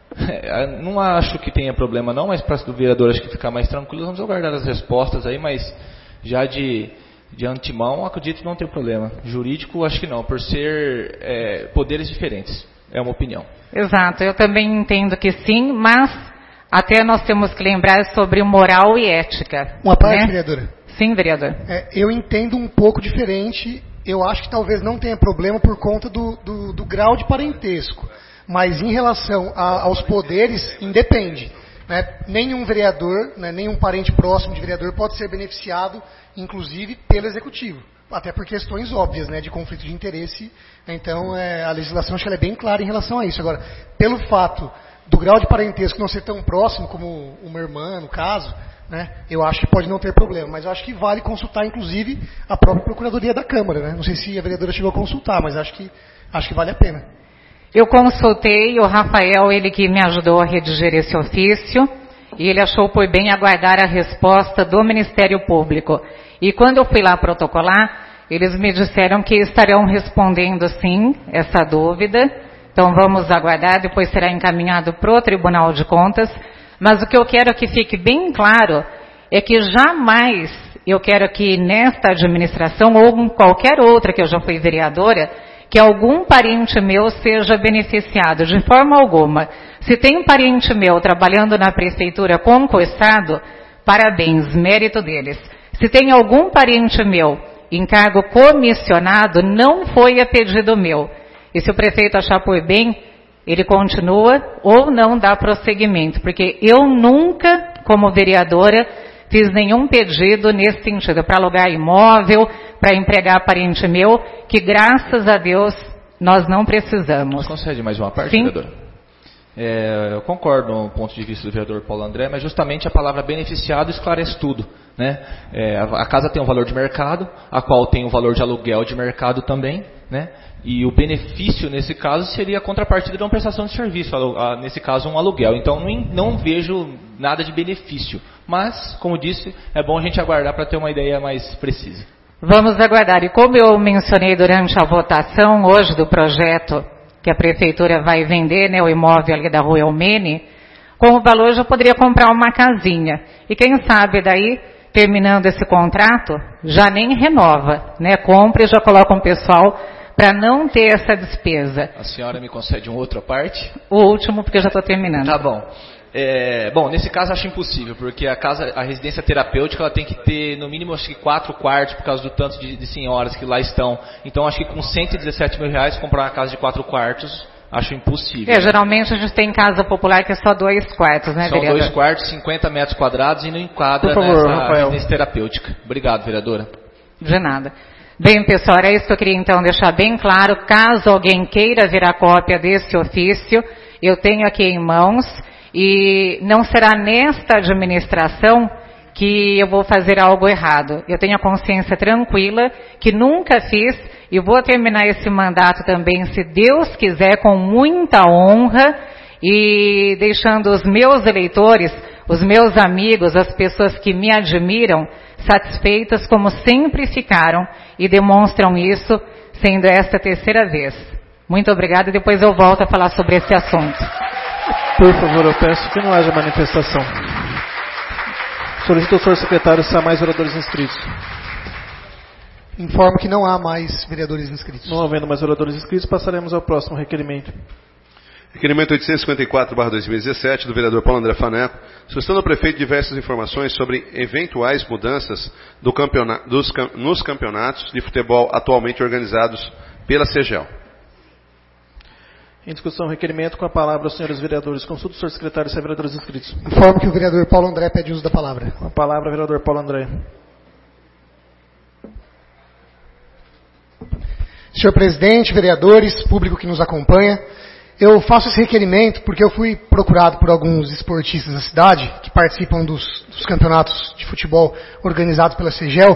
é, não acho que tenha problema não, mas para o vereador acho que ficar mais tranquilo, vamos aguardar as respostas aí, mas já de, de antemão acredito que não tem problema. Jurídico acho que não, por ser é, poderes diferentes, é uma opinião. Exato, eu também entendo que sim, mas até nós temos que lembrar sobre moral e ética. Uma parte, né? vereadora? Sim, vereador. É, eu entendo um pouco diferente. Eu acho que talvez não tenha problema por conta do, do, do grau de parentesco. Mas em relação a, aos poderes, independe. Né? Nenhum vereador, né, nenhum parente próximo de vereador pode ser beneficiado, inclusive pelo executivo. Até por questões óbvias, né, de conflito de interesse. Então, é, a legislação acho que ela é bem clara em relação a isso. Agora, pelo fato do grau de parentesco não ser tão próximo como uma irmã, no caso, né, eu acho que pode não ter problema. Mas eu acho que vale consultar, inclusive, a própria Procuradoria da Câmara. Né? Não sei se a vereadora chegou a consultar, mas acho que, acho que vale a pena. Eu consultei o Rafael, ele que me ajudou a redigir esse ofício, e ele achou por bem aguardar a resposta do Ministério Público. E quando eu fui lá protocolar, eles me disseram que estarão respondendo sim essa dúvida. Então vamos aguardar, depois será encaminhado para o Tribunal de Contas. Mas o que eu quero que fique bem claro é que jamais eu quero que nesta administração ou em qualquer outra que eu já fui vereadora, que algum parente meu seja beneficiado, de forma alguma. Se tem um parente meu trabalhando na prefeitura concursado, parabéns, mérito deles. Se tem algum parente meu em cargo comissionado, não foi a pedido meu. E se o prefeito achar por bem, ele continua ou não dá prosseguimento, porque eu nunca, como vereadora, fiz nenhum pedido nesse sentido, para alugar imóvel, para empregar parente meu, que graças a Deus nós não precisamos. Você concede mais uma parte, Sim. vereadora? É, eu concordo no ponto de vista do vereador Paulo André, mas justamente a palavra beneficiado esclarece tudo. Né? É, a, a casa tem um valor de mercado, a qual tem um valor de aluguel de mercado também, né? E o benefício nesse caso seria a contrapartida de uma prestação de serviço, nesse caso um aluguel. Então não, não vejo nada de benefício, mas, como disse, é bom a gente aguardar para ter uma ideia mais precisa. Vamos aguardar. E como eu mencionei durante a votação hoje do projeto que a prefeitura vai vender, né, o imóvel ali da Rua Eumene, com o valor eu já poderia comprar uma casinha. E quem sabe daí, terminando esse contrato, já nem renova, né? Compra e já coloca um pessoal para não ter essa despesa. A senhora me concede uma outra parte? O último, porque eu já estou terminando. Tá bom. É, bom, nesse caso acho impossível, porque a casa, a residência terapêutica, ela tem que ter no mínimo acho que quatro quartos por causa do tanto de, de senhoras que lá estão. Então acho que com cento e dezessete mil reais comprar uma casa de quatro quartos acho impossível. É, geralmente a gente tem casa popular que é só dois quartos, né, São vereador? dois quartos, cinquenta metros quadrados e não enquadra Por favor, nessa Rafael. residência terapêutica. Obrigado, vereadora. De nada. Bem, pessoal, era isso que eu queria então deixar bem claro. Caso alguém queira virar cópia desse ofício, eu tenho aqui em mãos e não será nesta administração que eu vou fazer algo errado. Eu tenho a consciência tranquila que nunca fiz e vou terminar esse mandato também, se Deus quiser, com muita honra e deixando os meus eleitores, os meus amigos, as pessoas que me admiram, satisfeitas como sempre ficaram e demonstram isso, sendo esta a terceira vez. Muito obrigada e depois eu volto a falar sobre esse assunto. Por favor, eu peço que não haja manifestação. Solicito ao senhor secretário se há mais vereadores inscritos. Informo que não há mais vereadores inscritos. Não havendo mais vereadores inscritos, passaremos ao próximo requerimento. Requerimento oitocentos e cinquenta e quatro barra dois mil e dezessete, do vereador Paulo André Faneco, solicitando ao prefeito diversas informações sobre eventuais mudanças do campeonato, dos, nos campeonatos de futebol atualmente organizados pela Segel. Em discussão, requerimento, com a palavra aos senhores vereadores. Consulta o senhor secretário se há vereadores inscritos. Informo que o vereador Paulo André pede uso da palavra. Com a palavra, vereador Paulo André. Senhor presidente, vereadores, público que nos acompanha, eu faço esse requerimento porque eu fui procurado por alguns esportistas da cidade que participam dos, dos campeonatos de futebol organizados pela Segel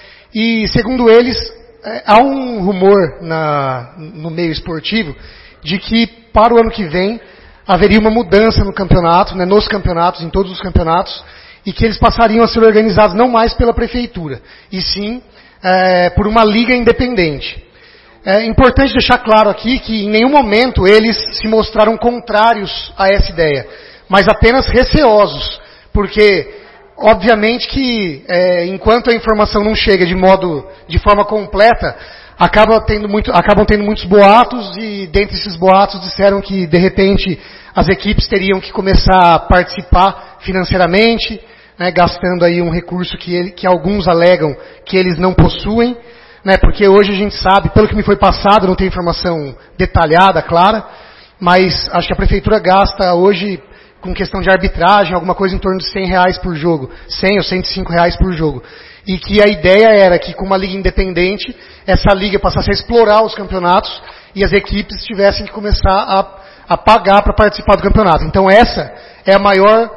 e, segundo eles, é, há um rumor na, no meio esportivo de que para o ano que vem haveria uma mudança no campeonato, né, nos campeonatos, em todos os campeonatos, e que eles passariam a ser organizados não mais pela prefeitura, e sim é, por uma liga independente. É importante deixar claro aqui que em nenhum momento eles se mostraram contrários a essa ideia, mas apenas receosos, porque obviamente que é, enquanto a informação não chega de modo, de forma completa, acaba tendo muito, acabam tendo muitos boatos e dentre esses boatos disseram que de repente as equipes teriam que começar a participar financeiramente, né, gastando aí um recurso que, ele, que alguns alegam que eles não possuem. Né, porque hoje a gente sabe, pelo que me foi passado, não tem informação detalhada, clara, mas acho que a prefeitura gasta hoje, com questão de arbitragem, alguma coisa em torno de cem reais por jogo, cem ou cento e cinco reais por jogo. E que a ideia era que com uma liga independente, essa liga passasse a explorar os campeonatos e as equipes tivessem que começar a, a pagar para participar do campeonato. Então essa é a maior,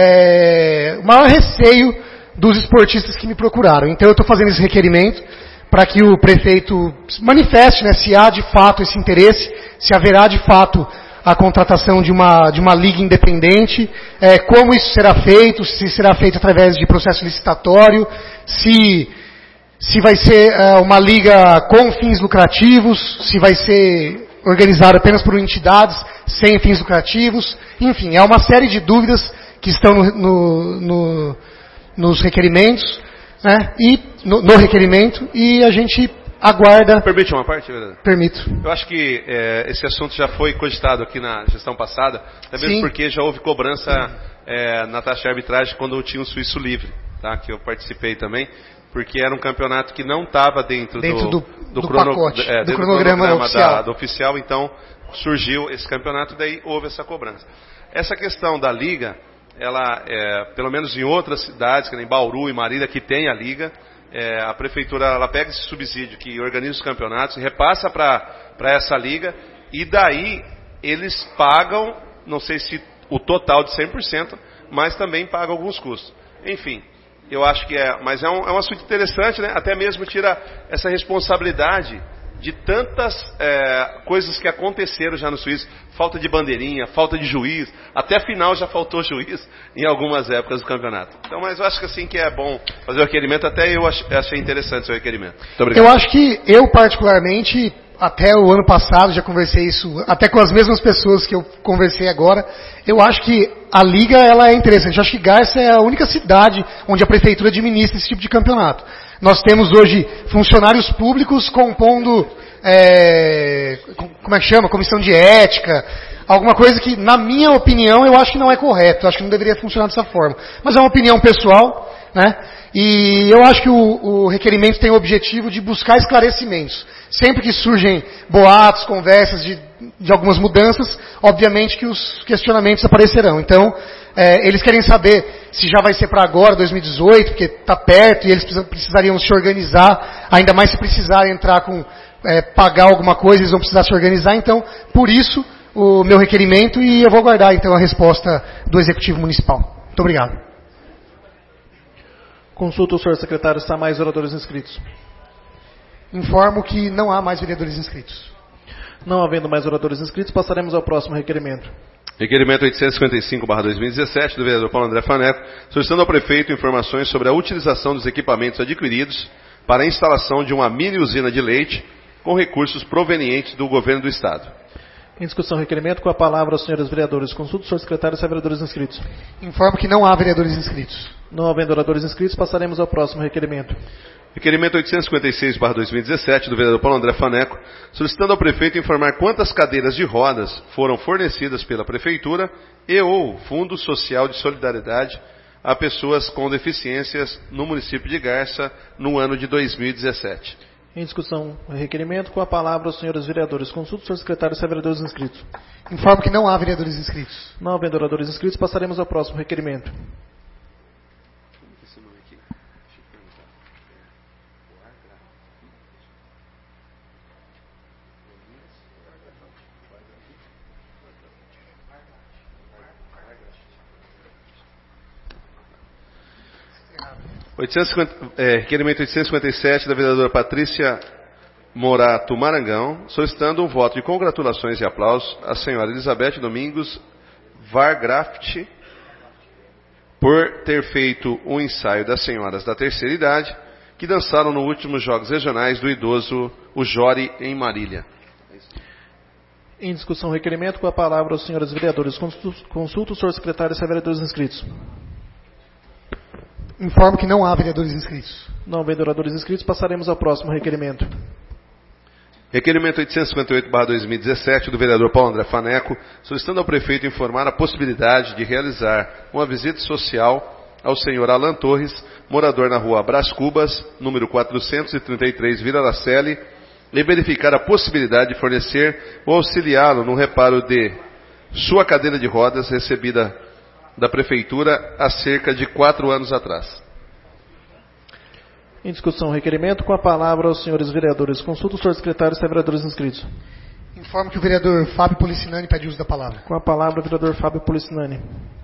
é, o maior receio dos esportistas que me procuraram. Então eu estou fazendo esse requerimento para que o prefeito manifeste, né, se há de fato esse interesse, se haverá de fato a contratação de uma, de uma liga independente, é, como isso será feito, se será feito através de processo licitatório, se, se vai ser é, uma liga com fins lucrativos, se vai ser organizada apenas por entidades sem fins lucrativos, enfim, é uma série de dúvidas que estão no, no, no, nos requerimentos, né, e no, no requerimento, e a gente aguarda... Permite uma parte, vereador? Permito. Eu acho que é, esse assunto já foi cogitado aqui na gestão passada, até mesmo Sim. porque já houve cobrança é, na taxa de arbitragem quando tinha o Suíço Livre, tá, que eu participei também, porque era um campeonato que não estava dentro, dentro do, do, do, do, crono, pacote, é, do dentro cronograma, do cronograma oficial. Da, do oficial, então surgiu esse campeonato e daí houve essa cobrança. Essa questão da liga, ela, é, pelo menos em outras cidades, que nem Bauru e Marília, que tem a liga, é, a prefeitura ela pega esse subsídio que organiza os campeonatos e repassa para essa liga, e daí eles pagam, não sei se o total de cem por cento, mas também pagam alguns custos. Enfim, eu acho que é, mas é um, é um assunto interessante, né? Até mesmo tira essa responsabilidade de tantas é, coisas que aconteceram já no Suíço, falta de bandeirinha, falta de juiz, até final já faltou juiz em algumas épocas do campeonato. Então, mas eu acho que assim que é bom fazer o requerimento, até eu achei interessante o seu requerimento. Muito obrigado. Eu acho que eu particularmente até o ano passado, já conversei isso, até com as mesmas pessoas que eu conversei agora, eu acho que a liga ela é interessante. Eu acho que Garça é a única cidade onde a prefeitura administra esse tipo de campeonato. Nós temos hoje funcionários públicos compondo, é, como é que chama? Comissão de ética, alguma coisa que, na minha opinião, eu acho que não é correto, eu acho que não deveria funcionar dessa forma. Mas é uma opinião pessoal, né? E eu acho que o, o requerimento tem o objetivo de buscar esclarecimentos. Sempre que surgem boatos, conversas de, de algumas mudanças, obviamente que os questionamentos aparecerão. Então, é, eles querem saber se já vai ser para agora, dois mil e dezoito, porque está perto e eles precisariam se organizar, ainda mais se precisarem entrar com, é, pagar alguma coisa, eles vão precisar se organizar. Então, por isso, o meu requerimento, e eu vou aguardar então a resposta do Executivo Municipal. Muito obrigado. Consulta o senhor secretário se há mais oradores inscritos. Informo que não há mais vereadores inscritos. Não havendo mais oradores inscritos, passaremos ao próximo requerimento. Requerimento oitocentos e cinquenta e cinco barra dois mil e dezessete, do vereador Paulo André Faneco, solicitando ao prefeito informações sobre a utilização dos equipamentos adquiridos para a instalação de uma mini usina de leite com recursos provenientes do governo do Estado. Em discussão, requerimento, com a palavra aos senhores vereadores. Consulta o senhor secretário se há vereadores inscritos. Informo que não há vereadores inscritos. Não havendo oradores inscritos, passaremos ao próximo requerimento. Requerimento oitocentos e cinquenta e seis barra dois mil e dezessete, do vereador Paulo André Faneco, solicitando ao prefeito informar quantas cadeiras de rodas foram fornecidas pela Prefeitura e ou Fundo Social de Solidariedade a pessoas com deficiências no município de Garça no ano de dois mil e dezessete. Em discussão, requerimento, com a palavra aos senhores vereadores. Consulta o senhor secretário se há vereadores inscritos. Informo que não há vereadores inscritos. Não havendo oradores inscritos, passaremos ao próximo requerimento. oitocentos e cinquenta, é, requerimento oitocentos e cinquenta e sete da vereadora Patrícia Morato Marangão, solicitando um voto de congratulações e aplausos à senhora Elizabeth Domingos Vargraft por ter feito um ensaio das senhoras da terceira idade que dançaram nos últimos Jogos Regionais do Idoso, o Jori, em Marília. Em discussão, requerimento, com a palavra aos senhores vereadores. Consulta o senhor secretário se há vereadores inscritos. Informo que não há vereadores inscritos. Não havendo oradores inscritos, passaremos ao próximo requerimento. Requerimento oitocentos e cinquenta e oito barra dois mil e dezessete, do vereador Paulo André Faneco, solicitando ao prefeito informar a possibilidade de realizar uma visita social ao senhor Alan Torres, morador na rua Brás Cubas, número quatrocentos e trinta e três, Vila Araceli, e verificar a possibilidade de fornecer ou auxiliá-lo no reparo de sua cadeira de rodas recebida da Prefeitura há cerca de quatro anos atrás. Em discussão, requerimento, com a palavra aos senhores vereadores. Consulta o senhor secretário se há vereadores inscritos. Informo que o vereador Fábio Policinani pede uso da palavra. Com a palavra o vereador Fábio Policinani.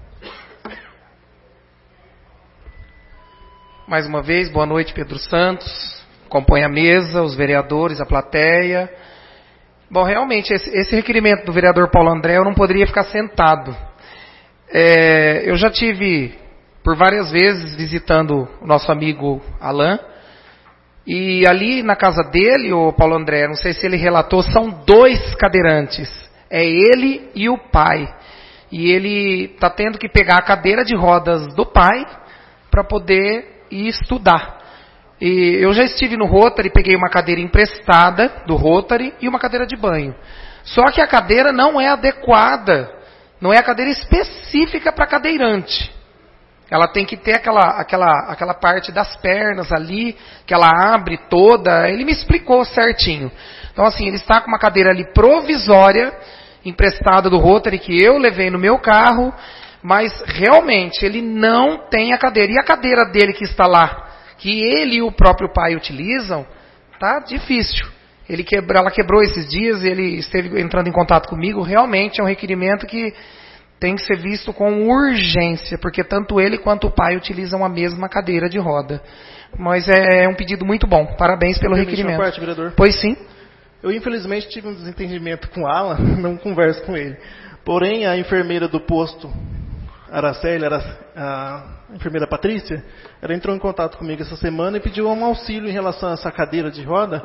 Mais uma vez, boa noite, Pedro Santos. Compõe a mesa, os vereadores, a plateia. Bom, realmente, esse, esse requerimento do vereador Paulo André, eu não poderia ficar sentado. É, eu já tive, por várias vezes, visitando o nosso amigo Alain, e ali na casa dele, o Paulo André, não sei se ele relatou, são dois cadeirantes, é ele e o pai, e ele está tendo que pegar a cadeira de rodas do pai para poder ir estudar. E eu já estive no Rotary, peguei uma cadeira emprestada do Rotary e uma cadeira de banho, só que a cadeira não é adequada, não é a cadeira específica para cadeirante. Ela tem que ter aquela, aquela, aquela parte das pernas ali, que ela abre toda. Ele me explicou certinho. Então, assim, ele está com uma cadeira ali provisória, emprestada do Rotary, que eu levei no meu carro, mas realmente ele não tem a cadeira. E a cadeira dele que está lá, que ele e o próprio pai utilizam, tá difícil. Ele quebrou, ela quebrou esses dias, ele esteve entrando em contato comigo. Realmente é um requerimento que tem que ser visto com urgência, porque tanto ele quanto o pai utilizam a mesma cadeira de roda. Mas é um pedido muito bom. Parabéns pelo Permite requerimento. Uma parte, vereador? Pois sim. Eu, infelizmente, tive um desentendimento com o Alan, não converso com ele. Porém, a enfermeira do posto Araceli, a enfermeira Patrícia, ela entrou em contato comigo essa semana e pediu um auxílio em relação a essa cadeira de roda.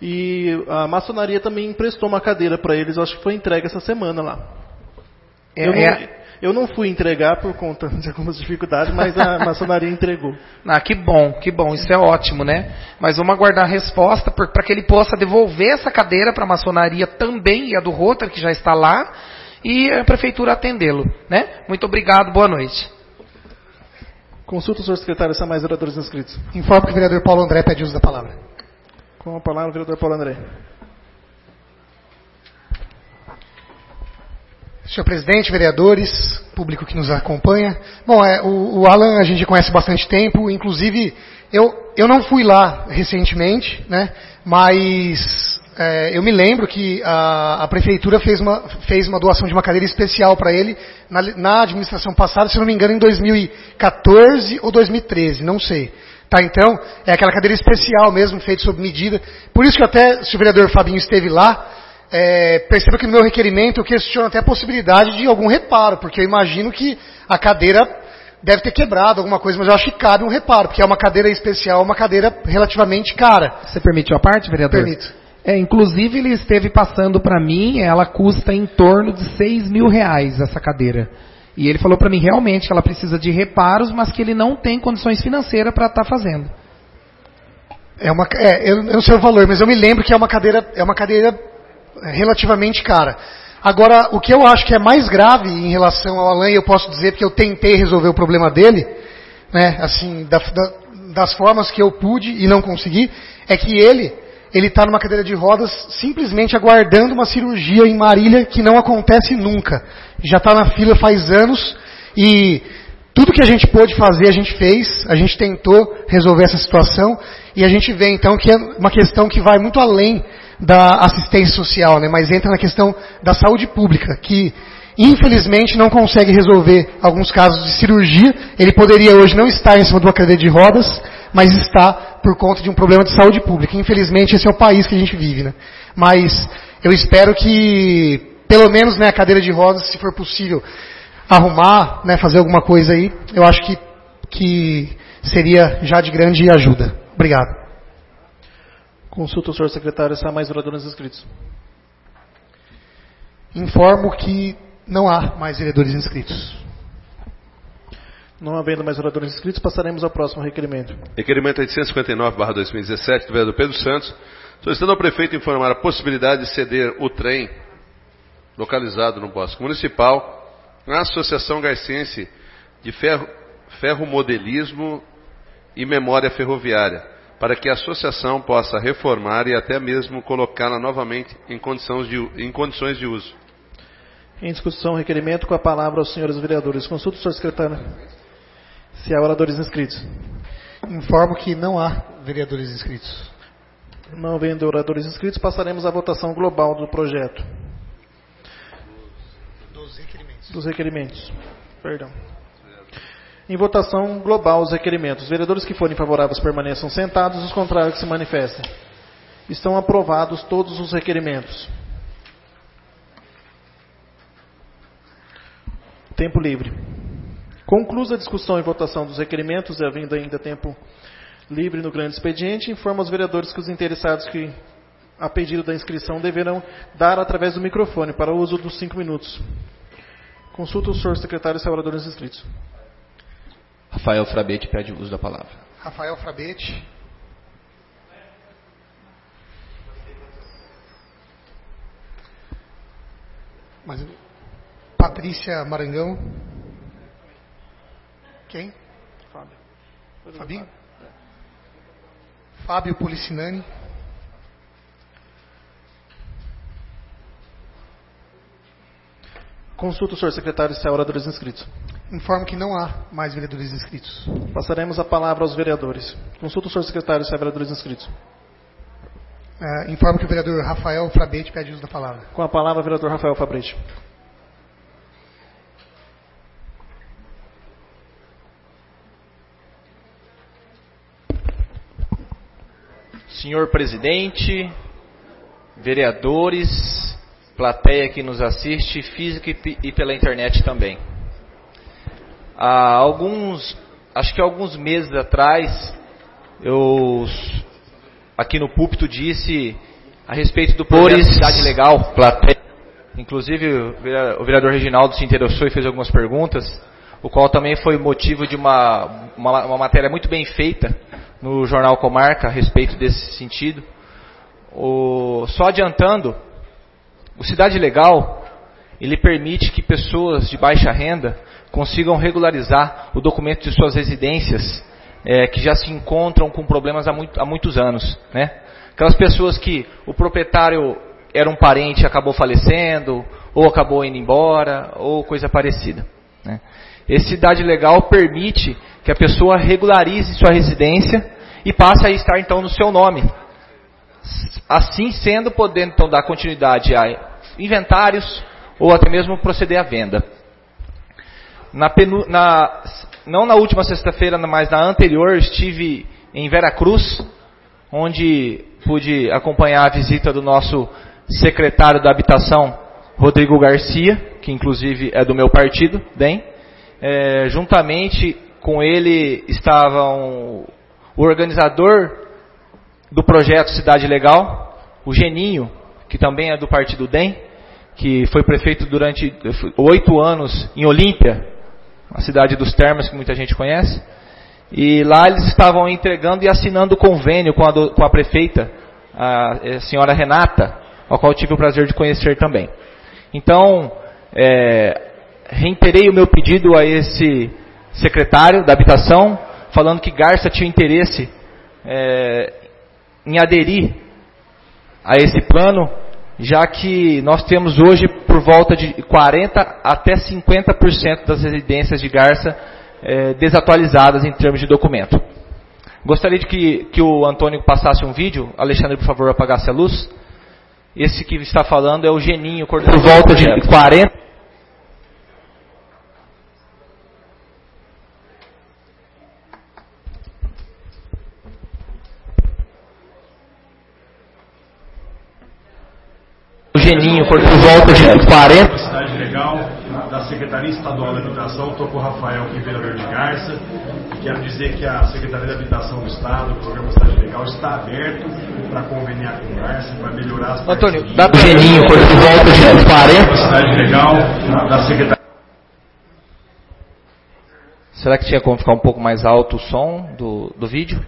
E a maçonaria também emprestou uma cadeira para eles, acho que foi entregue essa semana lá. É, eu, não, é... eu não fui entregar por conta de algumas dificuldades, mas a maçonaria entregou. Ah, que bom, que bom, isso é ótimo, né? Mas vamos aguardar a resposta para que ele possa devolver essa cadeira para a maçonaria também, e a do Rotary, que já está lá, e a prefeitura atendê-lo, né? Muito obrigado, boa noite. Consulta o senhor secretário, são mais vereadores inscritos. Informo que o vereador Paulo André pede uso da palavra. Com a palavra, o vereador Paulo André. Senhor presidente, vereadores, público que nos acompanha. Bom, é, o, o Alan a gente conhece há bastante tempo, inclusive eu, eu não fui lá recentemente, né, mas é, eu me lembro que a, a prefeitura fez uma, fez uma doação de uma cadeira especial para ele na, na administração passada, se não me engano, em dois mil e quatorze ou dois mil e treze, não sei. Tá, então, é aquela cadeira especial mesmo, feita sob medida. Por isso que até, se o vereador Fabinho esteve lá, É, perceba que no meu requerimento eu questiono até a possibilidade de algum reparo, porque eu imagino que a cadeira deve ter quebrado alguma coisa, mas eu acho que cabe um reparo, porque é uma cadeira especial, uma cadeira relativamente cara. Você permitiu a parte, vereador? Permito. É, inclusive ele esteve passando para mim, ela custa em torno de seis mil reais essa cadeira. E ele falou para mim realmente que ela precisa de reparos, mas que ele não tem condições financeiras para estar tá fazendo. É uma, é, eu, eu não sei o valor, mas eu me lembro que é uma cadeira, é uma cadeira relativamente cara. Agora, o que eu acho que é mais grave em relação ao Alan, e eu posso dizer porque eu tentei resolver o problema dele, né, assim, da, da, das formas que eu pude e não consegui, é que ele ele está numa cadeira de rodas simplesmente aguardando uma cirurgia em Marília que não acontece nunca. Já está na fila faz anos e tudo que a gente pôde fazer a gente fez, a gente tentou resolver essa situação e a gente vê então que é uma questão que vai muito além da assistência social, né, mas entra na questão da saúde pública, que infelizmente não consegue resolver alguns casos de cirurgia. Ele poderia hoje não estar em cima de uma cadeira de rodas, mas está por conta de um problema de saúde pública. Infelizmente esse é o país que a gente vive, né? Mas eu espero que, pelo menos, né, a cadeira de rodas, se for possível, arrumar, né, fazer alguma coisa aí, eu acho que, que seria já de grande ajuda. Obrigado. Consulta o senhor secretário, se há mais vereadores inscritos. Informo que não há mais vereadores inscritos. Não havendo mais vereadores inscritos, passaremos ao próximo requerimento. Requerimento oitocentos e cinquenta e nove barra dois mil e dezessete, do vereador Pedro Santos, solicitando ao prefeito informar a possibilidade de ceder o trem localizado no Bosque Municipal à Associação Garciense de Ferro, Ferromodelismo e Memória Ferroviária, para que a associação possa reformar e até mesmo colocá-la novamente em condições de, em condições de uso. Em discussão, requerimento, com a palavra aos senhores vereadores. Consulta o senhor secretário se há oradores inscritos. Informo que não há vereadores inscritos. Não havendo oradores inscritos, passaremos à votação global do projeto. Dos requerimentos. Dos requerimentos. Perdão. Em votação global, os requerimentos. Os vereadores que forem favoráveis permaneçam sentados, os contrários que se manifestem. Estão aprovados todos os requerimentos. Tempo livre. Conclusa a discussão e votação dos requerimentos, e havendo ainda tempo livre no grande expediente, informa aos vereadores que os interessados que, a pedido da inscrição, deverão dar através do microfone para o uso dos cinco minutos. Consulta o senhor secretário se há oradores inscritos. Rafael Frabete pede o uso da palavra. Rafael Frabete. Mas, Patrícia Marangão. Quem? Fábio. Fabinho? Fábio Policinani. Consulta o senhor secretário se há oradores inscritos. Informo que não há mais vereadores inscritos. Passaremos a palavra aos vereadores. Consulta o senhor secretário se há vereadores inscritos. Uh, informo que o vereador Rafael Frabete pede uso da palavra. Com a palavra, o vereador Rafael Frabete. Senhor presidente, vereadores, plateia que nos assiste, física e pela internet também. Há alguns, acho que alguns meses atrás, eu aqui no púlpito disse a respeito do projeto Cidade Legal. Inclusive, o vereador Reginaldo se interessou e fez algumas perguntas, o qual também foi motivo de uma, uma, uma matéria muito bem feita no Jornal Comarca a respeito desse sentido. O, só adiantando, o Cidade Legal, ele permite que pessoas de baixa renda consigam regularizar o documento de suas residências, é, que já se encontram com problemas há, muito, há muitos anos, né? Aquelas pessoas que o proprietário era um parente e acabou falecendo, ou acabou indo embora, ou coisa parecida, né? Esse Cidade Legal permite que a pessoa regularize sua residência e passe a estar então no seu nome. Assim sendo, podendo então dar continuidade a inventários ou até mesmo proceder à venda. Na penu, na, não na última sexta-feira, mas na anterior, estive em Veracruz, onde pude acompanhar a visita do nosso secretário da Habitação, Rodrigo Garcia, que inclusive é do meu partido, D E M. É, juntamente com ele estavam o organizador do projeto Cidade Legal, o Geninho, que também é do partido D E M, que foi prefeito durante oito anos em Olímpia, a cidade dos termas que muita gente conhece. E lá eles estavam entregando e assinando o convênio com a, do, com a prefeita, a, a senhora Renata, ao qual tive o prazer de conhecer também. Então, é, reiterei o meu pedido a esse secretário da Habitação, falando que Garça tinha interesse é, em aderir a esse plano, já que nós temos hoje por volta de quarenta até cinquenta por cento das residências de Garça é, desatualizadas em termos de documento. Gostaria de que, que o Antônio passasse um vídeo. Alexandre, por favor, apagasse a luz. Esse que está falando é o Geninho, coordenador. Por volta de quarenta. O Geninho, por volta de quarenta. Cidade Legal, da Secretaria Estadual da Habitação, estou com o Rafael, que é vereador de Garça, e quero dizer que a Secretaria da Habitação do Estado, o programa Cidade Legal, está aberto para conveniar com Garça, para melhorar as Antônio, parcerias. dá para o Geninho, por volta de quarenta. Cidade Legal, da Secretaria. Será que tinha como ficar um pouco mais alto o som do, do vídeo?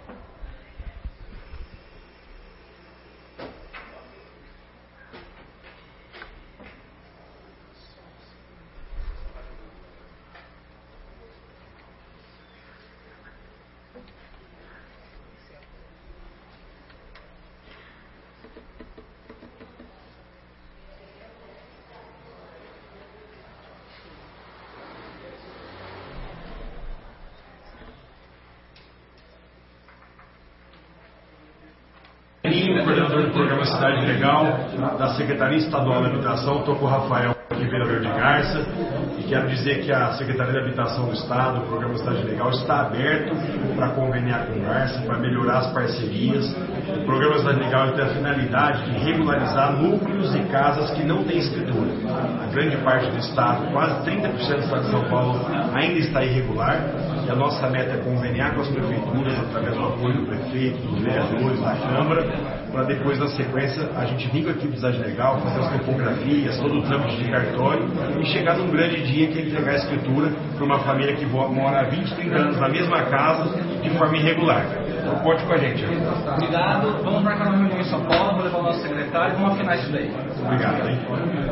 Coordenador do programa Cidade Legal, da Secretaria Estadual da Habitação, estou com o Rafael, que é vereador de Garça, e quero dizer que a Secretaria da Habitação do Estado, o programa Cidade Legal, está aberto para conveniar com Garça, para melhorar as parcerias. O programa Cidade Legal tem a finalidade de regularizar núcleos e casas que não têm escritura. A grande parte do Estado, quase trinta por cento do Estado de São Paulo, ainda está irregular, e a nossa meta é conveniar com as prefeituras, através do apoio do prefeito, dos vereadores, da Câmara, para depois, na sequência, a gente vir com a equipe de Cidade Legal, fazer as topografias, todo o trâmite de cartório, e chegar num grande dia que é entregar a escritura para uma família que mora há vinte, trinta anos na mesma casa, de forma irregular. Então, conte com a gente. Obrigado. Vamos marcar uma reunião em São Paulo, vou levar o nosso secretário e vamos afinar isso daí. Obrigado, hein?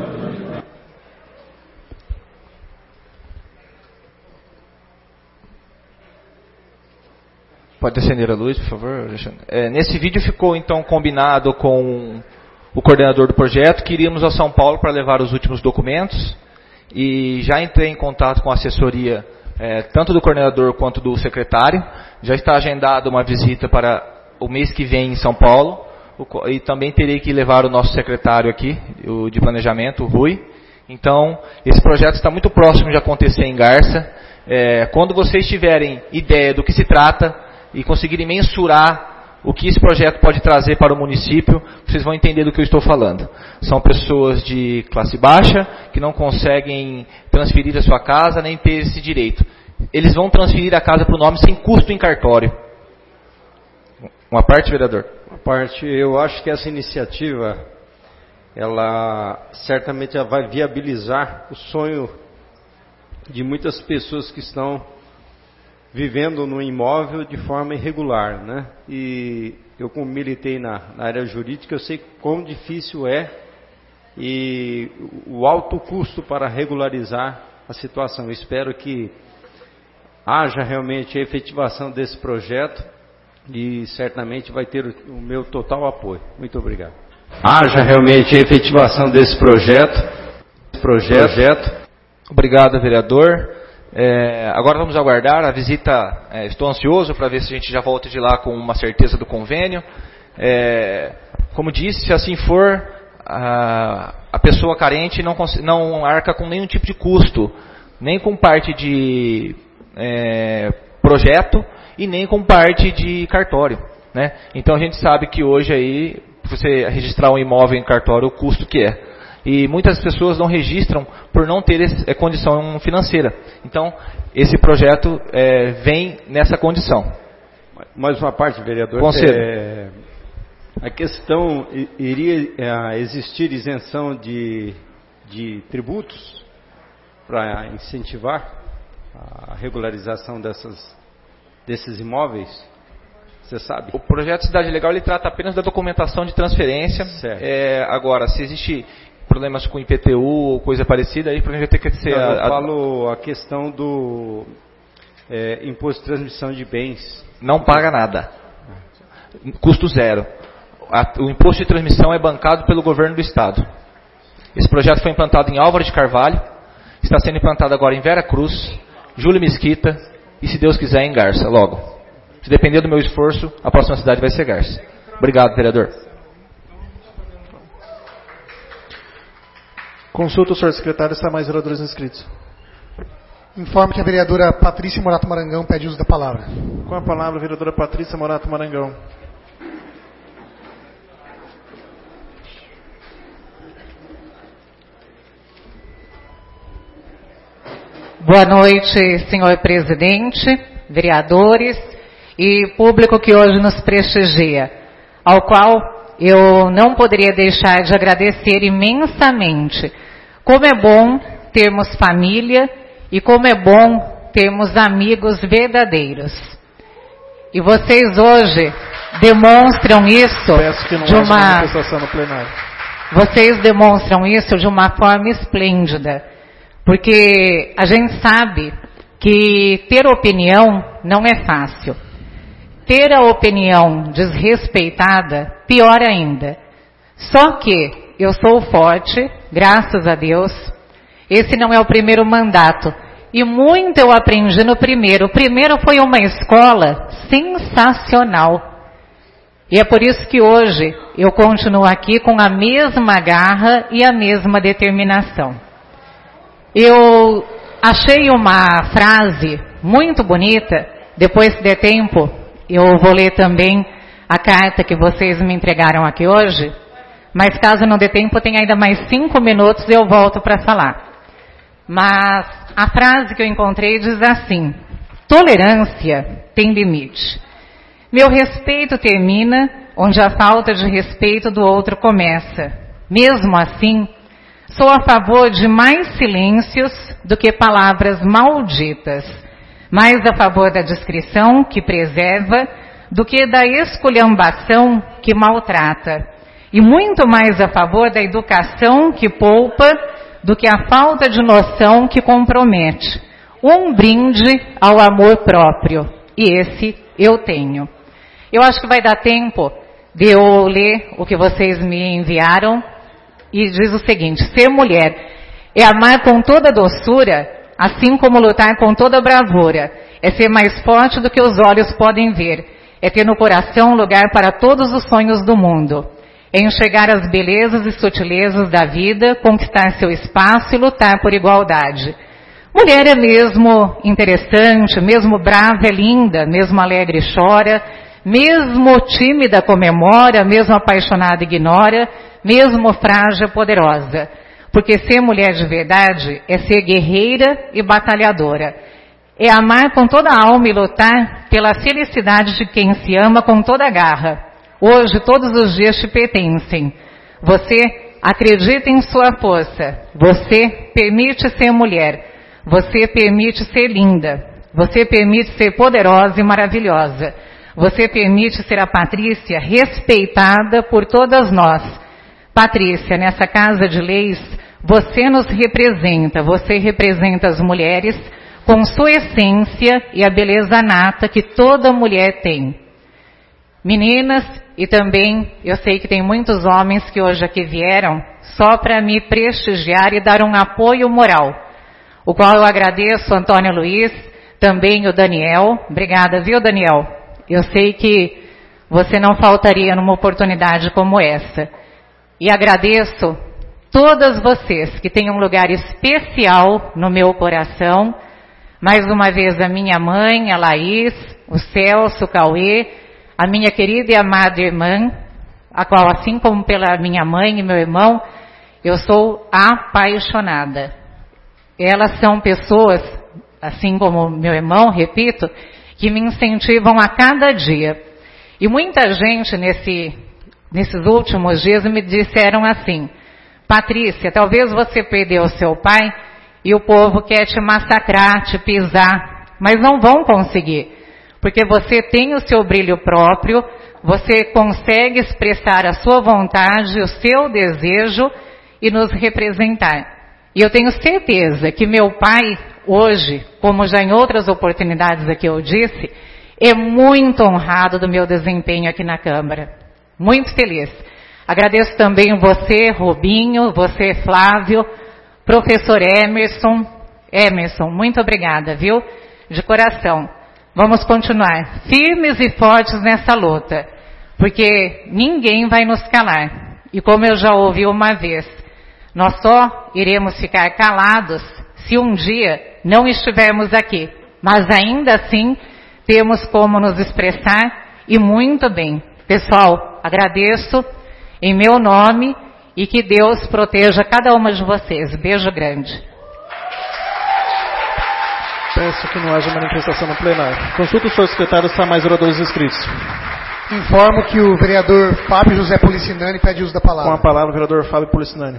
Pode acender a luz, por favor, Alexandre. É, nesse vídeo ficou então combinado com o coordenador do projeto que iríamos a São Paulo para levar os últimos documentos, e já entrei em contato com a assessoria é, tanto do coordenador quanto do secretário. Já está agendada uma visita para o mês que vem em São Paulo, e também terei que levar o nosso secretário aqui, o de planejamento, o Rui. Então, esse projeto está muito próximo de acontecer em Garça. É, quando vocês tiverem ideia do que se trata e conseguirem mensurar o que esse projeto pode trazer para o município, vocês vão entender do que eu estou falando. São pessoas de classe baixa, que não conseguem transferir a sua casa, nem ter esse direito. Eles vão transferir a casa para o nome sem custo em cartório. Uma parte, vereador? A parte, eu acho que essa iniciativa, ela certamente ela vai viabilizar o sonho de muitas pessoas que estão vivendo no imóvel de forma irregular, né? E eu, como militei na, na área jurídica, eu sei quão difícil é e o alto custo para regularizar a situação. Eu espero que haja realmente a efetivação desse projeto e certamente vai ter o, o meu total apoio. Muito obrigado. Haja realmente a efetivação desse projeto. projeto. Obrigado, vereador. É, agora vamos aguardar a visita. É, estou ansioso para ver se a gente já volta de lá com uma certeza do convênio. É, como disse, se assim for, a, a pessoa carente não, não arca com nenhum tipo de custo, nem com parte de é, projeto e nem com parte de cartório, né? Então a gente sabe que hoje aí, você registrar um imóvel em cartório, o custo que é. E muitas pessoas não registram por não ter esse, é, condição financeira. Então, esse projeto é, vem nessa condição. Mais uma parte, vereador. Concedo. É, a questão, iria é, existir isenção de, de tributos para incentivar a regularização dessas, desses imóveis? Você sabe? O projeto Cidade Legal ele trata apenas da documentação de transferência. É, agora, se existe problemas com I P T U ou coisa parecida, aí vai ter que ser... Eu a, a... falo a questão do é, imposto de transmissão de bens. Não paga nada. Custo zero. A, o imposto de transmissão é bancado pelo governo do Estado. Esse projeto foi implantado em Álvaro de Carvalho, está sendo implantado agora em Vera Cruz, Júlio Mesquita e, se Deus quiser, em Garça, logo. Se depender do meu esforço, a próxima cidade vai ser Garça. Obrigado, vereador. Consulta o senhor secretário se há mais vereadores inscritos. Informo que a vereadora Patrícia Morato Marangão pede uso da palavra. Com a palavra, a vereadora Patrícia Morato Marangão. Boa noite, senhor presidente, vereadores e público que hoje nos prestigia, ao qual eu não poderia deixar de agradecer imensamente. Como é bom termos família e como é bom termos amigos verdadeiros. E vocês hoje demonstram isso Peço que não de haja uma manifestação no plenário. Vocês demonstram isso de uma forma esplêndida, porque a gente sabe que ter opinião não é fácil. Ter a opinião desrespeitada, pior ainda. Só que eu sou forte, graças a Deus. Esse não é o primeiro mandato. E muito eu aprendi no primeiro. O primeiro foi uma escola sensacional. E é por isso que hoje eu continuo aqui com a mesma garra e a mesma determinação. Eu achei uma frase muito bonita, depois se der tempo, eu vou ler também a carta que vocês me entregaram aqui hoje, mas caso não dê tempo, tem ainda mais cinco minutos e eu volto para falar. Mas a frase que eu encontrei diz assim: tolerância tem limite. Meu respeito termina onde a falta de respeito do outro começa. Mesmo assim, sou a favor de mais silêncios do que palavras malditas, mais a favor da discrição que preserva do que da esculhambação que maltrata, e muito mais a favor da educação que poupa do que a falta de noção que compromete. Um brinde ao amor próprio, e esse eu tenho. Eu acho que vai dar tempo de eu ler o que vocês me enviaram, e diz o seguinte: ser mulher é amar com toda doçura, assim como lutar com toda bravura, é ser mais forte do que os olhos podem ver, é ter no coração lugar para todos os sonhos do mundo, é enxergar as belezas e sutilezas da vida, conquistar seu espaço e lutar por igualdade. Mulher é mesmo interessante, mesmo brava é linda, mesmo alegre chora, mesmo tímida comemora, mesmo apaixonada ignora, mesmo frágil poderosa. Porque ser mulher de verdade é ser guerreira e batalhadora. É amar com toda a alma e lutar pela felicidade de quem se ama com toda a garra. Hoje, todos os dias te pertencem. Você acredita em sua força. Você permite ser mulher. Você permite ser linda. Você permite ser poderosa e maravilhosa. Você permite ser a Patrícia respeitada por todas nós. Patrícia, nessa Casa de Leis, você nos representa. Você representa as mulheres com sua essência e a beleza nata que toda mulher tem. Meninas, e também eu sei que tem muitos homens que hoje aqui vieram só para me prestigiar e dar um apoio moral, o qual eu agradeço Antônio Luiz, também o Daniel. Obrigada, viu, Daniel? Eu sei que você não faltaria numa oportunidade como essa. E agradeço todas vocês que têm um lugar especial no meu coração. Mais uma vez a minha mãe, a Laís, o Celso, o Cauê, a minha querida e amada irmã, a qual, assim como pela minha mãe e meu irmão, eu sou apaixonada. Elas são pessoas, assim como meu irmão, repito, que me incentivam a cada dia. E muita gente nesse, nesses últimos dias me disseram assim: Patrícia, talvez você perdeu o seu pai e o povo quer te massacrar, te pisar, mas não vão conseguir, porque você tem o seu brilho próprio, você consegue expressar a sua vontade, o seu desejo e nos representar. E eu tenho certeza que meu pai, hoje, como já em outras oportunidades aqui eu disse, é muito honrado do meu desempenho aqui na Câmara. Muito feliz. Agradeço também você, Robinho, você, Flávio, professor Emerson. Emerson, muito obrigada, viu? De coração. Vamos continuar firmes e fortes nessa luta, porque ninguém vai nos calar. E como eu já ouvi uma vez, nós só iremos ficar calados se um dia não estivermos aqui. Mas ainda assim, temos como nos expressar e muito bem. Pessoal, agradeço em meu nome e que Deus proteja cada uma de vocês. Beijo grande. Peço que não haja manifestação no plenário. Consulta o senhor secretário se há mais oradores inscritos. Informo que o vereador Fábio José Policinani pede uso da palavra. Com a palavra, o vereador Fábio Policinani.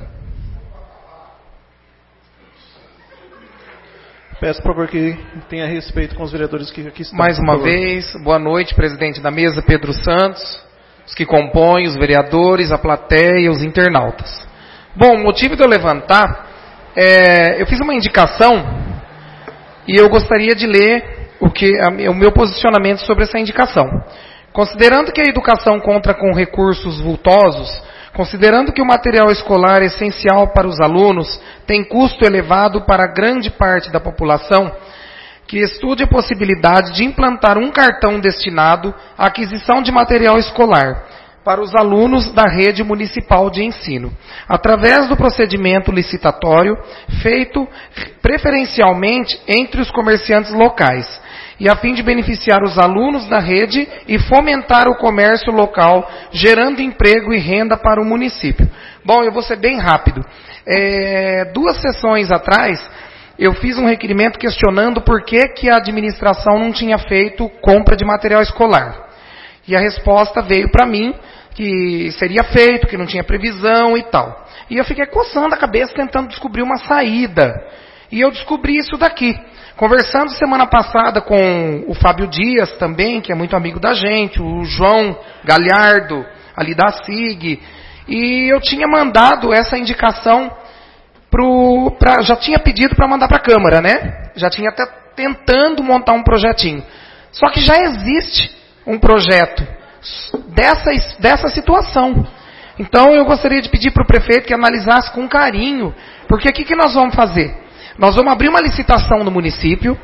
Peço, por favor, que tenha respeito com os vereadores que aqui estão. Mais uma vez, boa noite, presidente da mesa, Pedro Santos, os que compõem, os vereadores, a plateia, os internautas. Bom, o motivo de eu levantar, é, eu fiz uma indicação e eu gostaria de ler o, que, a, o meu posicionamento sobre essa indicação. Considerando que a educação conta com recursos vultosos, considerando que o material escolar essencial para os alunos tem custo elevado para grande parte da população, que estude a possibilidade de implantar um cartão destinado à aquisição de material escolar para os alunos da rede municipal de ensino, através do procedimento licitatório feito preferencialmente entre os comerciantes locais, e a fim de beneficiar os alunos da rede e fomentar o comércio local, gerando emprego e renda para o município. Bom, eu vou ser bem rápido. É, duas sessões atrás, eu fiz um requerimento questionando por que, que a administração não tinha feito compra de material escolar. E a resposta veio para mim que seria feito, que não tinha previsão e tal. E eu fiquei coçando a cabeça tentando descobrir uma saída. E eu descobri isso daqui. Conversando semana passada com o Fábio Dias também, que é muito amigo da gente, o João Galhardo, ali da S I G, e eu tinha mandado essa indicação pro, pra, já tinha pedido para mandar para a Câmara, né? Já tinha até tentando montar um projetinho. Só que já existe um projeto dessa, dessa situação. Então eu gostaria de pedir para o prefeito que analisasse com carinho, porque o que, que nós vamos fazer? Nós vamos abrir uma licitação no município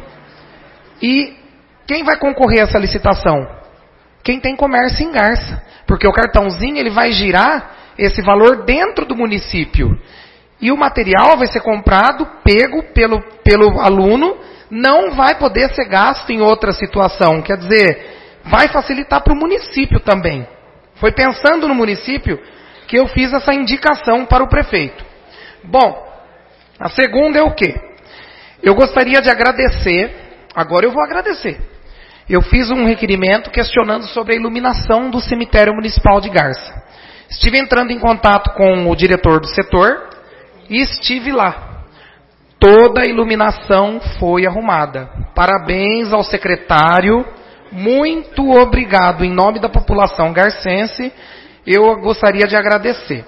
e quem vai concorrer a essa licitação? Quem tem comércio em Garça. Porque o cartãozinho ele vai girar esse valor dentro do município. E o material vai ser comprado, pego pelo, pelo aluno, não vai poder ser gasto em outra situação. Quer dizer, vai facilitar para o município também. Foi pensando no município que eu fiz essa indicação para o prefeito. Bom, a segunda é o quê? Eu gostaria de agradecer, agora eu vou agradecer. Eu fiz um requerimento questionando sobre a iluminação do cemitério municipal de Garça. Estive entrando em contato com o diretor do setor e estive lá. Toda a iluminação foi arrumada. Parabéns ao secretário. Muito obrigado. Em nome da população garcense, eu gostaria de agradecer.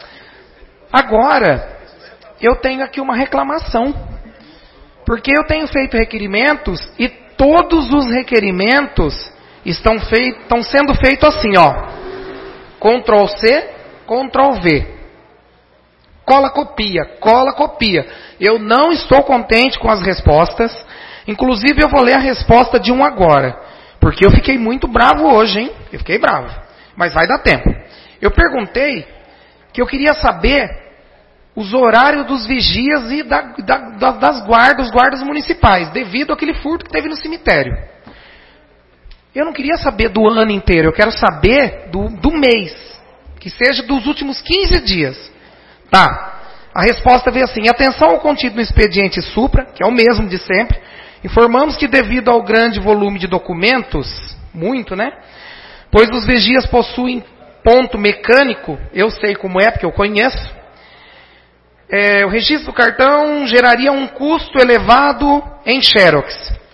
Agora, eu tenho aqui uma reclamação. Porque eu tenho feito requerimentos e todos os requerimentos estão, feit- estão sendo feitos assim, ó. control C, control V. Cola, copia, cola, copia. Eu não estou contente com as respostas. Inclusive, eu vou ler a resposta de um agora. Porque eu fiquei muito bravo hoje, hein? Eu fiquei bravo. Mas vai dar tempo. Eu perguntei que eu queria saber os horários dos vigias e da, da, da, das guardas, guardas municipais, devido àquele furto que teve no cemitério. Eu não queria saber do ano inteiro, eu quero saber do, do mês. Que seja dos últimos quinze dias. Tá. A resposta veio assim: atenção ao contido no expediente Supra, que é o mesmo de sempre. Informamos que devido ao grande volume de documentos, muito, né? Pois os vigias possuem ponto mecânico, eu sei como é, porque eu conheço. É, o registro do cartão geraria um custo elevado em Xerox.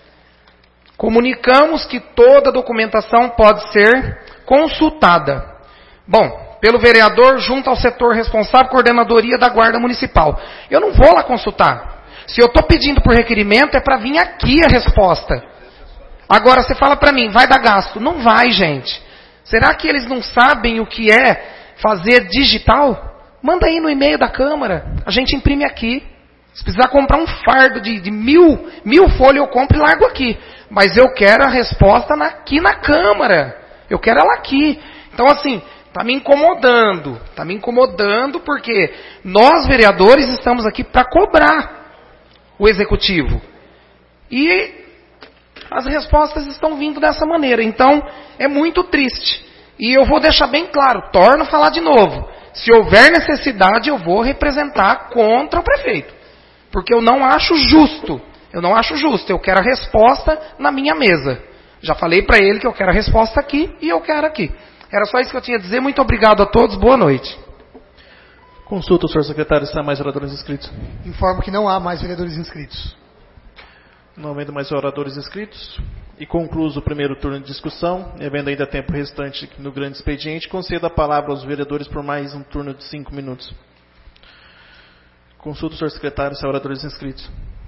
Comunicamos que toda a documentação pode ser consultada. Bom, pelo vereador junto ao setor responsável, coordenadoria da Guarda Municipal. Eu não vou lá consultar. Se eu estou pedindo por requerimento, é para vir aqui a resposta. Agora, você fala para mim, vai dar gasto. Não vai, gente. Será que eles não sabem o que é fazer digital? Manda aí no e-mail da Câmara. A gente imprime aqui. Se precisar comprar um fardo de, de mil, mil folhas, eu compro e largo aqui. Mas eu quero a resposta na, aqui na Câmara. Eu quero ela aqui. Então, assim, está me incomodando. Está me incomodando porque nós, vereadores, estamos aqui para cobrar o Executivo. E as respostas estão vindo dessa maneira. Então, é muito triste. E eu vou deixar bem claro, torno a falar de novo. Se houver necessidade, eu vou representar contra o prefeito. Porque eu não acho justo. Eu não acho justo. Eu quero a resposta na minha mesa. Já falei para ele que eu quero a resposta aqui e eu quero aqui. Era só isso que eu tinha a dizer. Muito obrigado a todos. Boa noite. Consulta o senhor secretário se há mais oradores inscritos. Informo que não há mais vereadores inscritos. Não havendo mais oradores inscritos, e concluso o primeiro turno de discussão, e havendo ainda tempo restante no grande expediente, concedo a palavra aos vereadores por mais um turno de cinco minutos. Consulta o senhor secretário se há oradores inscritos.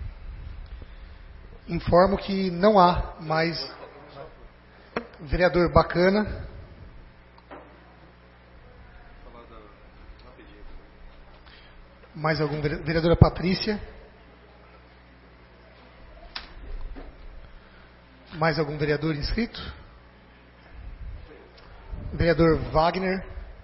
Informo que não há mais vereador Bacana. Mais algum vereador? Vereadora Patrícia. Mais algum vereador inscrito? Vereador Wagner.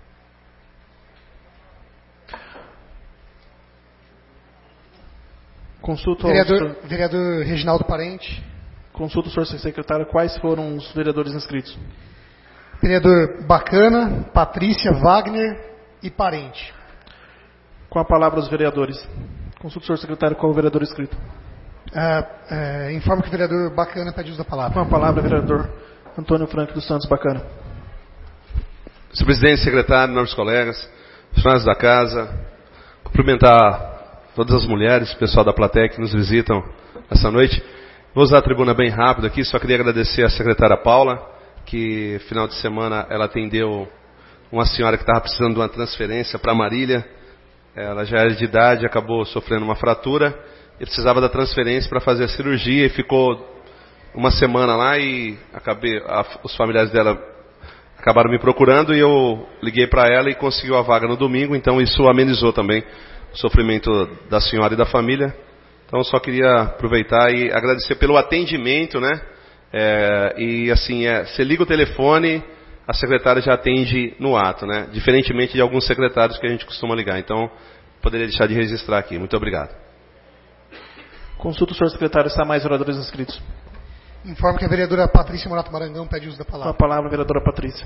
Consulto vereador, ao... vereador Reginaldo Parente. Consulta o senhor secretário quais foram os vereadores inscritos. Vereador Bacana, Patrícia, Wagner e Parente. Com a palavra os vereadores. Consulta o senhor secretário qual o vereador inscrito. Uh, uh, informo que o vereador Bacana pede uso da palavra. Com a palavra, vereador Antônio Franco dos Santos Bacana. Senhor presidente, secretário, nobres colegas, funcionários da casa, cumprimentar todas as mulheres, pessoal da plateia que nos visitam essa noite. Vou usar a tribuna bem rápido aqui, só queria agradecer à secretária Paula, que final de semana ela atendeu uma senhora que estava precisando de uma transferência para Marília. Ela já era de idade, acabou sofrendo uma fratura. Ele precisava da transferência para fazer a cirurgia e ficou uma semana lá e acabei, a, os familiares dela acabaram me procurando e eu liguei para ela e conseguiu a vaga no domingo, então isso amenizou também o sofrimento da senhora e da família. Então só queria aproveitar e agradecer pelo atendimento, né? É, e assim, é, você liga o telefone, a secretária já atende no ato, né? Diferentemente de alguns secretários que a gente costuma ligar. Então, poderia deixar de registrar aqui. Muito obrigado. Consulta o senhor secretário se há mais oradores inscritos. Informo que a vereadora Patrícia Morato Marangão pede uso da palavra. Com a palavra, a vereadora Patrícia.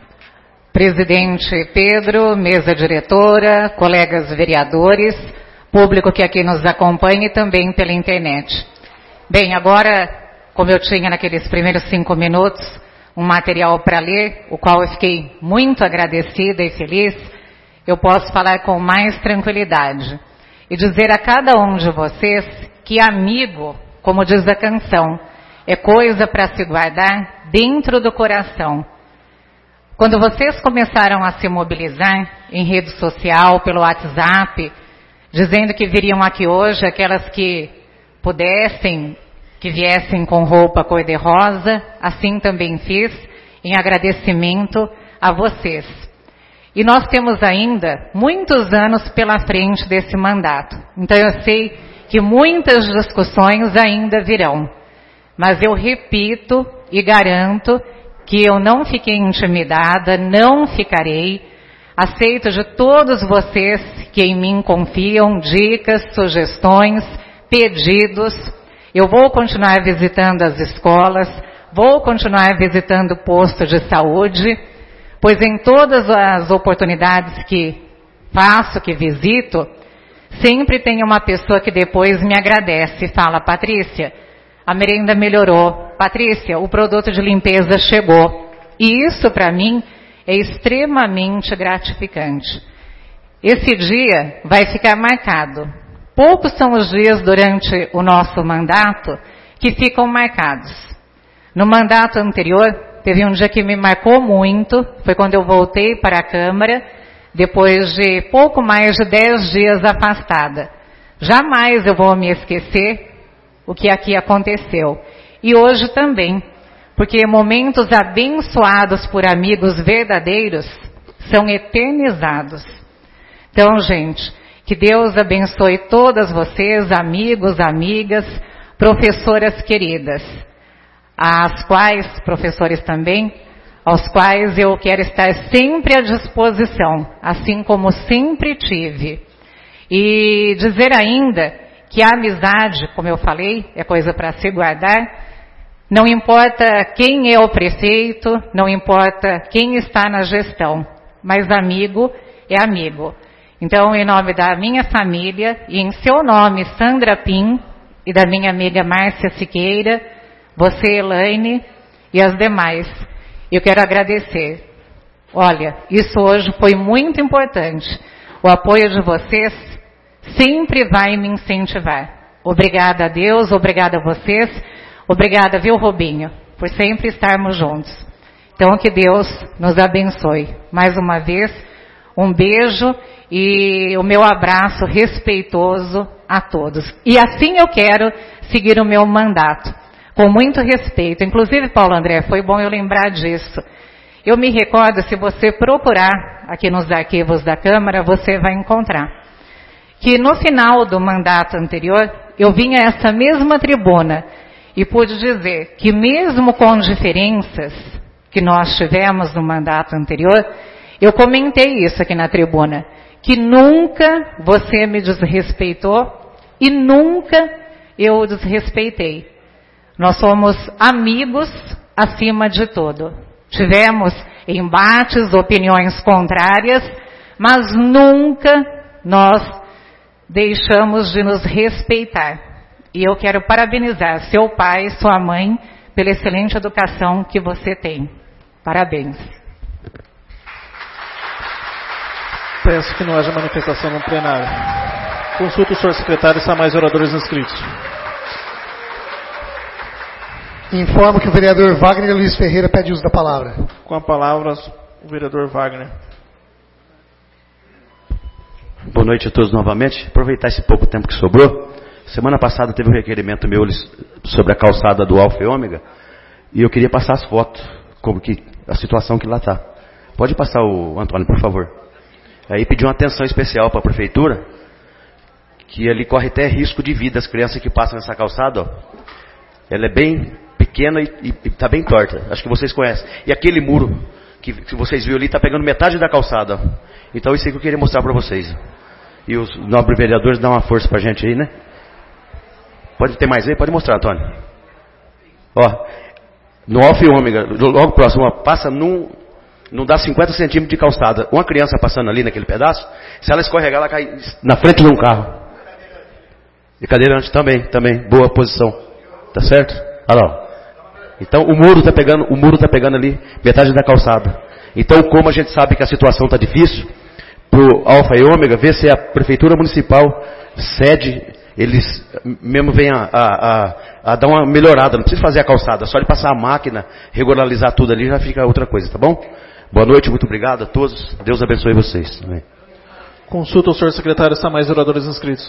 Presidente Pedro, mesa diretora, colegas vereadores, público que aqui nos acompanha e também pela internet. Bem, agora, como eu tinha naqueles primeiros cinco minutos um material para ler, o qual eu fiquei muito agradecida e feliz, eu posso falar com mais tranquilidade e dizer a cada um de vocês que amigo, como diz a canção, é coisa para se guardar dentro do coração. Quando vocês começaram a se mobilizar em rede social, pelo WhatsApp, dizendo que viriam aqui hoje aquelas que pudessem, que viessem com roupa cor-de-rosa, assim também fiz, em agradecimento a vocês. E nós temos ainda muitos anos pela frente desse mandato. Então eu sei que muitas discussões ainda virão. Mas eu repito e garanto que eu não fiquei intimidada, não ficarei. Aceito de todos vocês que em mim confiam dicas, sugestões, pedidos. Eu vou continuar visitando as escolas, vou continuar visitando o posto de saúde, pois em todas as oportunidades que faço, que visito, sempre tem uma pessoa que depois me agradece e fala: Patrícia, a merenda melhorou. Patrícia, o produto de limpeza chegou. E isso para mim é extremamente gratificante. Esse dia vai ficar marcado. Poucos são os dias durante o nosso mandato que ficam marcados. No mandato anterior, teve um dia que me marcou muito, foi quando eu voltei para a Câmara, depois de pouco mais de dez dias afastada. Jamais eu vou me esquecer o que aqui aconteceu. E hoje também, porque momentos abençoados por amigos verdadeiros são eternizados. Então, gente, que Deus abençoe todas vocês, amigos, amigas, professoras queridas, às quais, professores também, aos quais eu quero estar sempre à disposição, assim como sempre tive. E dizer ainda que a amizade, como eu falei, é coisa para se guardar. Não importa quem é o prefeito, não importa quem está na gestão, mas amigo é amigo. Então, em nome da minha família e em seu nome, Sandra Pim, e da minha amiga Márcia Siqueira, você, Elaine, e as demais, eu quero agradecer. Olha, isso hoje foi muito importante. O apoio de vocês sempre vai me incentivar. Obrigada a Deus, obrigada a vocês, obrigada, viu, Robinho, por sempre estarmos juntos. Então, que Deus nos abençoe. Mais uma vez, um beijo e o meu abraço respeitoso a todos. E assim eu quero seguir o meu mandato, com muito respeito. Inclusive, Paulo André, foi bom eu lembrar disso. Eu me recordo, se você procurar aqui nos arquivos da Câmara, você vai encontrar que no final do mandato anterior, eu vim a essa mesma tribuna e pude dizer que mesmo com diferenças que nós tivemos no mandato anterior, eu comentei isso aqui na tribuna, que nunca você me desrespeitou e nunca eu o desrespeitei. Nós somos amigos acima de tudo. Tivemos embates, opiniões contrárias, mas nunca nós deixamos de nos respeitar. E eu quero parabenizar seu pai, sua mãe, pela excelente educação que você tem. Parabéns. Peço que não haja manifestação no plenário. Consulta o senhor secretário se há mais oradores inscritos. Informo que o vereador Wagner Luiz Ferreira pede uso da palavra. Com a palavra, o vereador Wagner. Boa noite a todos novamente. Aproveitar esse pouco tempo que sobrou. Semana passada teve um requerimento meu sobre a calçada do Alfa e Ômega e eu queria passar as fotos, como que a situação que lá está. Pode passar, o Antônio, por favor. Aí pedi uma atenção especial para a prefeitura, que ali corre até risco de vida as crianças que passam nessa calçada. Ó. Ela é bem pequena e está bem torta. Acho que vocês conhecem. E aquele muro que, que vocês viram ali está pegando metade da calçada. Ó. Então isso aí que eu queria mostrar para vocês. E os nobres vereadores dão uma força para a gente aí, né? Pode ter mais aí? Pode mostrar, Antônio. Ó, no Alfa e Ômega, logo próximo, ó, passa num, não dá cinquenta centímetros de calçada. Uma criança passando ali naquele pedaço, se ela escorregar, ela cai na frente de um carro. E cadeirante também, também, boa posição. Tá certo? Olha lá. Então o muro está pegando, o muro tá pegando ali metade da calçada. Então, como a gente sabe que a situação está difícil, pro Alfa e Ômega, ver se a prefeitura municipal cede, eles mesmo venham a, a, a, a dar uma melhorada. Não precisa fazer a calçada, só de passar a máquina, regularizar tudo ali, já fica outra coisa, tá bom? Boa noite, muito obrigado a todos. Deus abençoe vocês. Amém. Consulta o senhor secretário, está mais vereadores inscritos.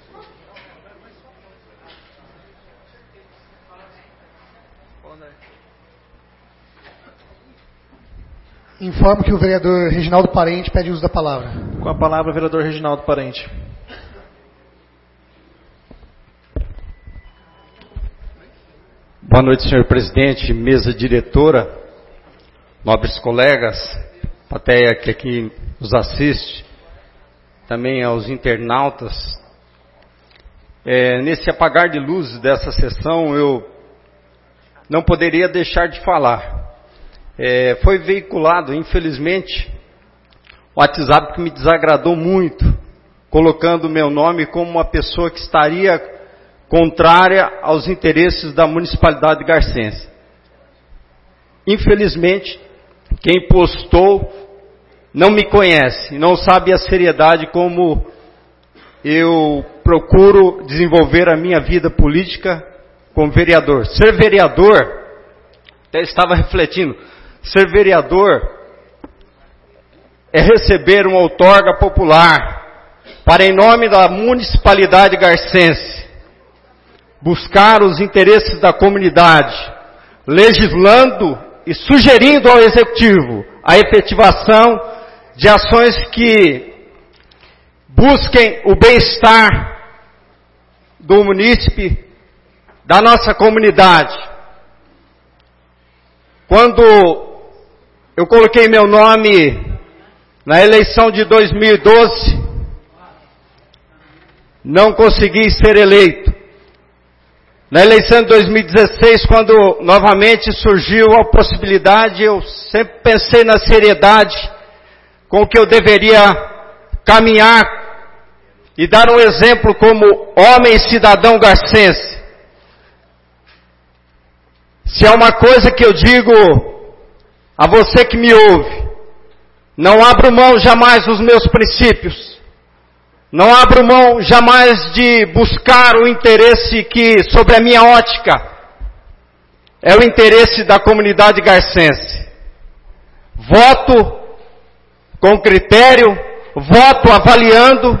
Informo que o vereador Reginaldo Parente pede uso da palavra. Com a palavra, o vereador Reginaldo Parente. Boa noite, senhor presidente, mesa diretora, nobres colegas, plateia que aqui nos assiste, também aos internautas. É, nesse apagar de luzes dessa sessão, eu não poderia deixar de falar. É, foi veiculado, infelizmente, um WhatsApp que me desagradou muito, colocando meu nome como uma pessoa que estaria contrária aos interesses da municipalidade garcense. Infelizmente, quem postou não me conhece, não sabe a seriedade como eu procuro desenvolver a minha vida política como vereador. Ser vereador, até estava refletindo, ser vereador é receber uma outorga popular para, em nome da municipalidade garcense, buscar os interesses da comunidade, legislando e sugerindo ao Executivo a efetivação de ações que busquem o bem-estar do munícipe, da nossa comunidade. Quando eu coloquei meu nome na eleição de dois mil e doze, não consegui ser eleito. Na eleição de dois mil e dezesseis, quando novamente surgiu a possibilidade, eu sempre pensei na seriedade com que eu deveria caminhar e dar um exemplo como homem cidadão garcense. Se é uma coisa que eu digo a você que me ouve, não abro mão jamais dos meus princípios. Não abro mão jamais de buscar o interesse que, sobre a minha ótica, é o interesse da comunidade garcense. Voto com critério, voto avaliando.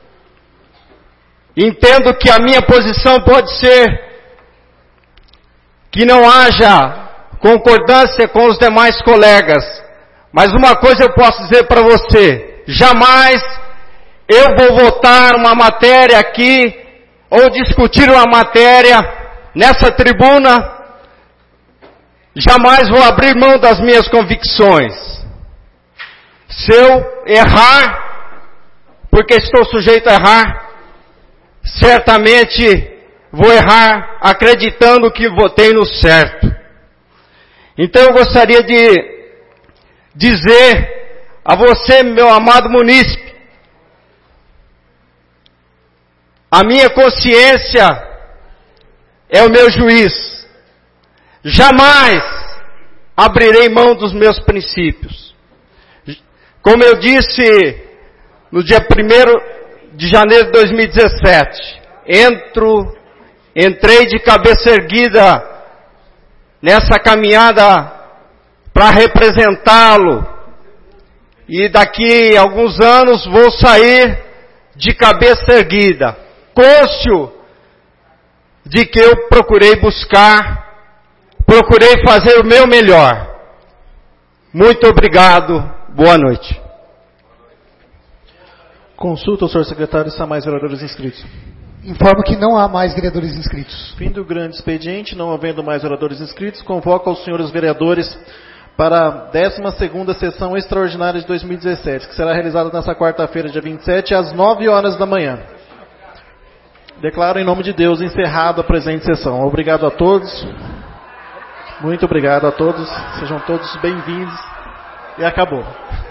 Entendo que a minha posição pode ser que não haja concordância com os demais colegas. Mas uma coisa eu posso dizer para você, jamais eu vou votar uma matéria aqui, ou discutir uma matéria nessa tribuna, jamais vou abrir mão das minhas convicções. Se eu errar, porque estou sujeito a errar, certamente vou errar acreditando que votei no certo. Então eu gostaria de dizer a você, meu amado munícipe, a minha consciência é o meu juiz. Jamais abrirei mão dos meus princípios. Como eu disse no dia primeiro de janeiro de dois mil e dezessete, entro, entrei de cabeça erguida nessa caminhada para representá-lo. E daqui a alguns anos vou sair de cabeça erguida, cônscio de que eu procurei buscar, procurei fazer o meu melhor. Muito obrigado, boa noite. Consulta o senhor secretário, está mais vereadores inscritos. Informo que não há mais vereadores inscritos. Fim do grande expediente, não havendo mais vereadores inscritos, convoco aos senhores vereadores para a décima segunda sessão extraordinária de dois mil e dezessete, que será realizada nesta quarta-feira, dia vinte e sete, às nove horas da manhã. Declaro em nome de Deus encerrada a presente sessão. Obrigado a todos. Muito obrigado a todos. Sejam todos bem-vindos. E acabou.